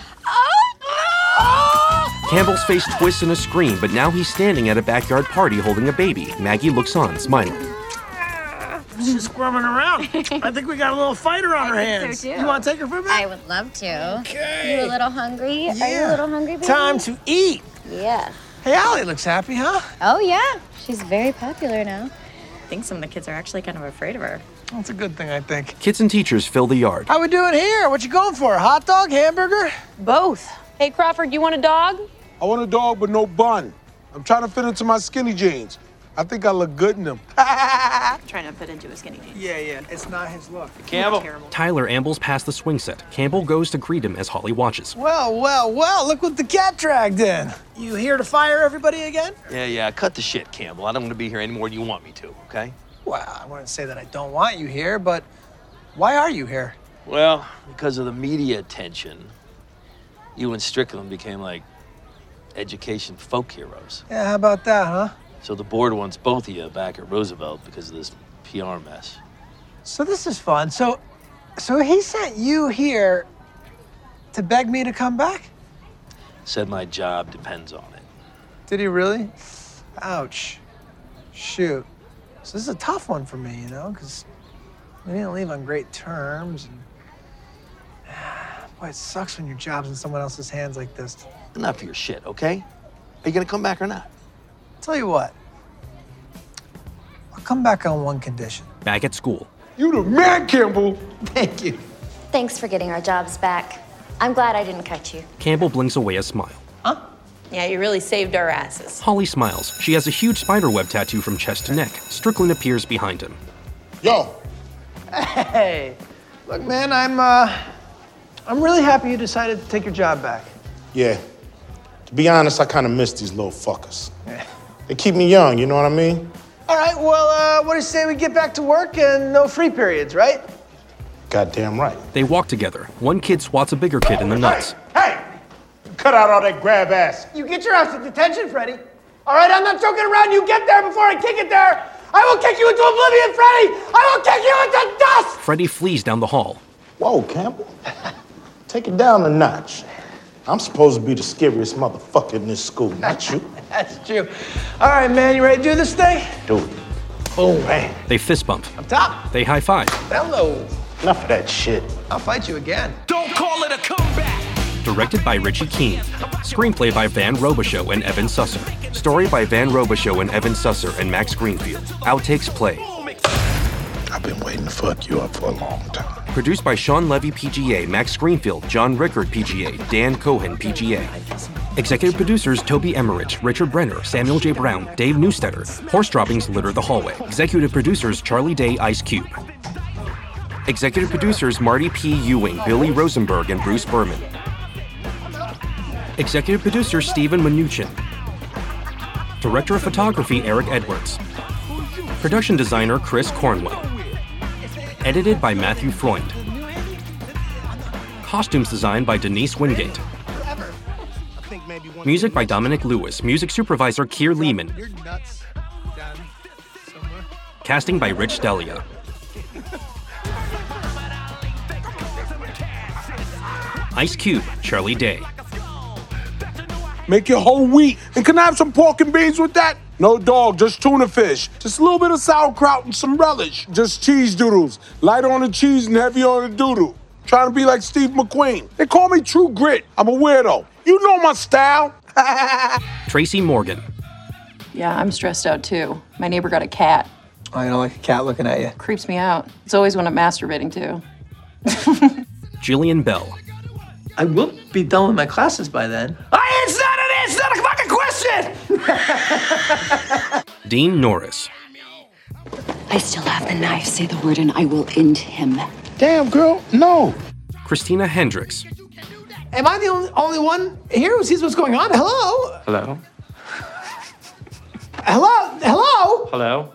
Oh! Campbell's face twists in a scream, but now he's standing at a backyard party holding a baby. Maggie looks on, smiling. She's squirming around. I think we got a little fighter on our hands. so, too. You want to take her for a bit? I would love to. Okay. You a little hungry? Are you Yeah. a little hungry, baby? Time to eat. Yeah. Hey, Allie looks happy, huh? Oh, yeah. She's very popular now. I think some of the kids are actually kind of afraid of her. That's a good thing, I think. Kids and teachers fill the yard. How we doing here? What you going for? Hot dog, hamburger? Both. Hey, Crawford, you want a dog? I want a dog, but no bun. I'm trying to fit into my skinny jeans. I think I look good in them. Trying to fit into a skinny jeans. Yeah, yeah. It's not his look. Campbell. Tyler ambles past the swing set. Campbell goes to greet him as Holly watches. Well, well, well, look what the cat dragged in. You here to fire everybody again? Yeah, yeah, cut the shit, Campbell. I don't want to be here any more than you want me to, okay? Well, I wouldn't say that I don't want you here, but why are you here? Well, because of the media attention, you and Strickland became like education folk heroes. Yeah, how about that, huh? So the board wants both of you back at Roosevelt because of this P R mess. So this is fun. So, so he sent you here to beg me to come back? Said my job depends on it. Did he really? Ouch. Shoot. So this is a tough one for me, you know, because we didn't leave on great terms. And boy, it sucks when your job's in someone else's hands like this. Enough of your shit, okay? Are you gonna come back or not? Tell you what. I'll come back on one condition. Back at school. You the man, Campbell. Thank you. Thanks for getting our jobs back. I'm glad I didn't cut you. Campbell blinks away a smile. Yeah, you really saved our asses. Holly smiles. She has a huge spiderweb tattoo from chest to neck. Strickland appears behind him. Yo. Hey. Look, man, I'm, uh, I'm really happy you decided to take your job back. Yeah. To be honest, I kind of miss these little fuckers. Yeah. They keep me young, you know what I mean? All right, well, uh, what do you say we get back to work and no free periods, right? Goddamn right. They walk together. One kid swats a bigger kid in the nuts. Hey! Cut out all that grab ass. You get your ass to detention, Freddie. All right, I'm not joking around. You get there before I kick it there. I will kick you into oblivion, Freddie. I will kick you into dust. Freddie flees down the hall. Whoa, Campbell. Take it down a notch. I'm supposed to be the scariest motherfucker in this school, not you. That's true. All right, man, you ready to do this thing? Do it. Boom, man. They fist bump. Up top. They high five. Down low. Enough of that shit. I'll fight you again. Don't call it a comeback. Directed by Richie Keene. Screenplay by Van Robichaux and Evan Susser. Story by Van Robichaux and Evan Susser and Max Greenfield. Outtakes play. I've been waiting to fuck you up for a long time. Produced by Sean Levy, P G A, Max Greenfield, John Rickard, P G A, Dan Cohen, P G A. Executive producers Toby Emmerich, Richard Brenner, Samuel J. Brown, Dave Newstetter. Horse droppings litter the hallway. Executive producers Charlie Day, Ice Cube. Executive producers Marty P. Ewing, Billy Rosenberg, and Bruce Berman. Executive producer Stephen Mnuchin. Director of photography Eric Edwards. Production designer Chris Cornwell. Edited by Matthew Freund. Costumes designed by Denise Wingate. Music by Dominic Lewis. Music supervisor Keir Lehman. Casting by Rich Delia. Ice Cube, Charlie Day. Make your whole wheat. And can I have some pork and beans with that? No dog, just tuna fish. Just a little bit of sauerkraut and some relish. Just cheese doodles. Light on the cheese and heavy on the doodle. Trying to be like Steve McQueen. They call me True Grit. I'm a weirdo. You know my style. Tracy Morgan. Yeah, I'm stressed out too. My neighbor got a cat. Oh, you don't like a cat looking at you? Creeps me out. It's always when I'm masturbating too. Jillian Bell. I will be done with my classes by then. I it's not an it's not a fucking question. Dean Norris. I still have the knife. Say the word and I will end him. Damn, girl, no. Christina Hendricks. Am I the only, only one here who sees what's going on? Hello? Hello? Hello? Hello?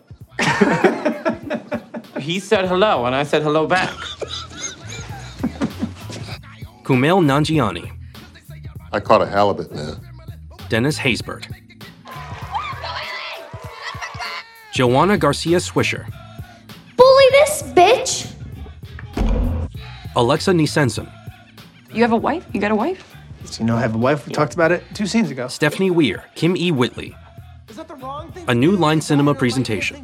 Hello? He said hello, and I said hello back. Kumail Nanjiani. I caught a halibut, man. Dennis Haysbert. Joanna Garcia Swisher. Bully this bitch! Alexa Nisensen. You have a wife? You got a wife? So you know I have a wife. We talked about it two scenes ago. Stephanie Weir. Kim E. Whitley. A new Line Cinema presentation.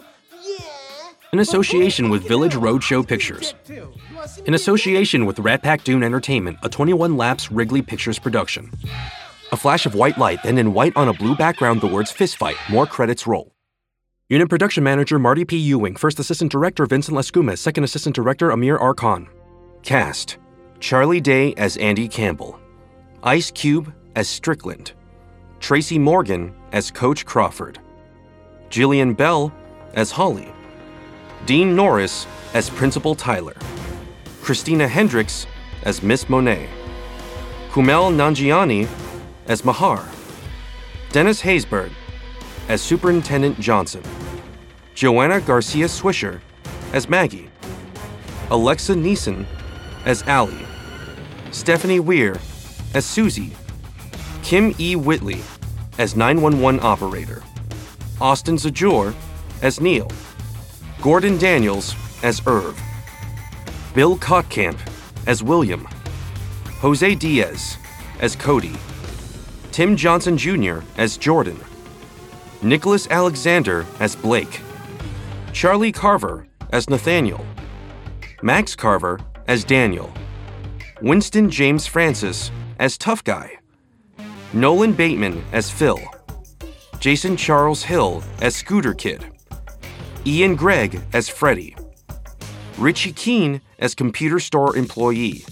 In association with Village Roadshow Pictures. In association with Rat Pack Dune Entertainment, a twenty-one laps Wrigley Pictures production. A flash of white light, then in white on a blue background the words Fist Fight. More credits roll. Unit Production Manager Marty P. Ewing. First Assistant Director Vincent Lescumas. Second Assistant Director Amir R. Khan. Cast: Charlie Day as Andy Campbell. Ice Cube as Strickland. Tracy Morgan as Coach Crawford. Jillian Bell as Holly. Dean Norris as Principal Tyler. Christina Hendricks as Miss Monet. Kumail Nanjiani as Mahar. Dennis Haysbert as Superintendent Johnson. Joanna Garcia Swisher as Maggie. Alexa Neeson as Allie. Stephanie Weir as Susie. Kim E. Whitley as nine one one operator. Austin Zajor as Neil. Gordon Daniels as Irv. Bill Kottkamp as William. Jose Diaz as Cody. Tim Johnson Junior as Jordan. Nicholas Alexander as Blake. Charlie Carver as Nathaniel. Max Carver as Daniel. Winston James Francis as Tough Guy. Nolan Bateman as Phil. Jason Charles Hill as Scooter Kid. Ian Gregg as Freddy. Richie Keene as Computer Store Employee.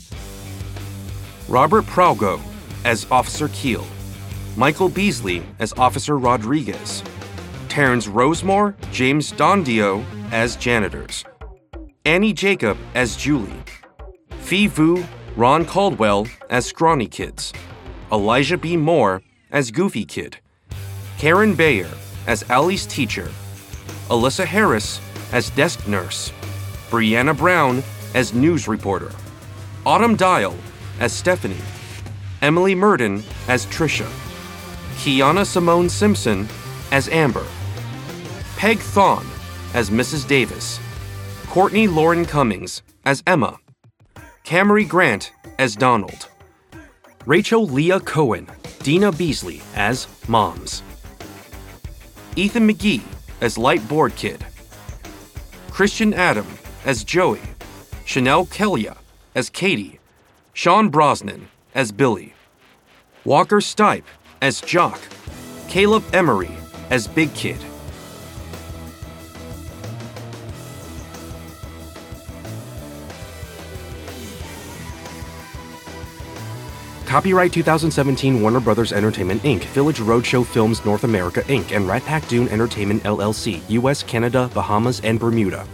Robert Praugo as Officer Keel. Michael Beasley as Officer Rodriguez. Terrence Rosemore, James Dondio as janitors. Annie Jacob as Julie. Fee Vu, Ron Caldwell as Scrawny Kids. Elijah B. Moore as Goofy Kid. Karen Bayer as Allie's teacher. Alyssa Harris as desk nurse. Brianna Brown as news reporter. Autumn Dial as Stephanie. Emily Murden as Trisha. Kiana Simone Simpson as Amber. Peg Thon as Missus Davis. Courtney Lauren Cummings as Emma. Camry Grant as Donald. Rachel Leah Cohen, Dina Beasley as Moms. Ethan McGee as Light Board Kid. Christian Adam as Joey. Chanel Kelia as Katie. Sean Brosnan as Billy. Walker Stipe as Jock. Caleb Emery as Big Kid. Copyright two thousand seventeen Warner Brothers Entertainment, Incorporated, Village Roadshow Films North America, Incorporated, and Rat Pack Dune Entertainment, L L C, U S, Canada, Bahamas, and Bermuda.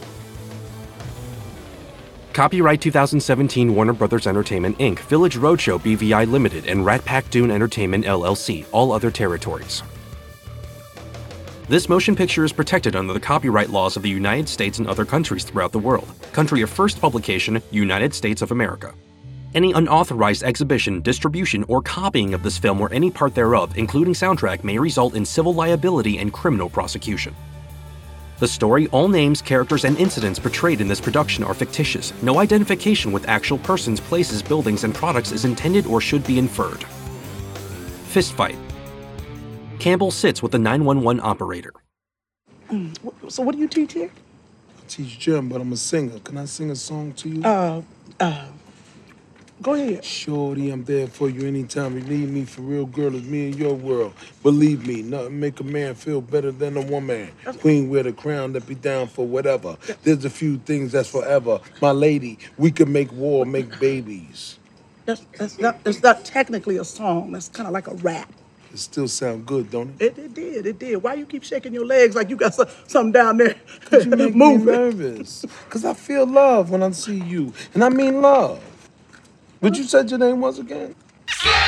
Copyright two thousand seventeen Warner Brothers Entertainment, Incorporated, Village Roadshow B V I Limited, and Rat Pack Dune Entertainment, L L C, all other territories. This motion picture is protected under the copyright laws of the United States and other countries throughout the world. Country of first publication, United States of America. Any unauthorized exhibition, distribution, or copying of this film or any part thereof, including soundtrack, may result in civil liability and criminal prosecution. The story, all names, characters, and incidents portrayed in this production are fictitious. No identification with actual persons, places, buildings, and products is intended or should be inferred. Fistfight. Campbell sits with the nine one one operator. Mm, so what do you teach here? I teach gym, but I'm a singer. Can I sing a song to you? Uh, uh, go ahead. Shorty, I'm there for you anytime you need me. For real, girl, it's me in your world. Believe me, nothing make a man feel better than a woman. Queen wear the crown, that be down for whatever. There's a few things that's forever. My lady, we can make war, make babies. That's, that's, not, that's not technically a song. That's kind of like a rap. It still sound good, don't it? It, it did, it did. Why you keep shaking your legs like you got some, something down there? Cause you make moving. me nervous. Because I feel love when I see you. And I mean love. But you said your name was again?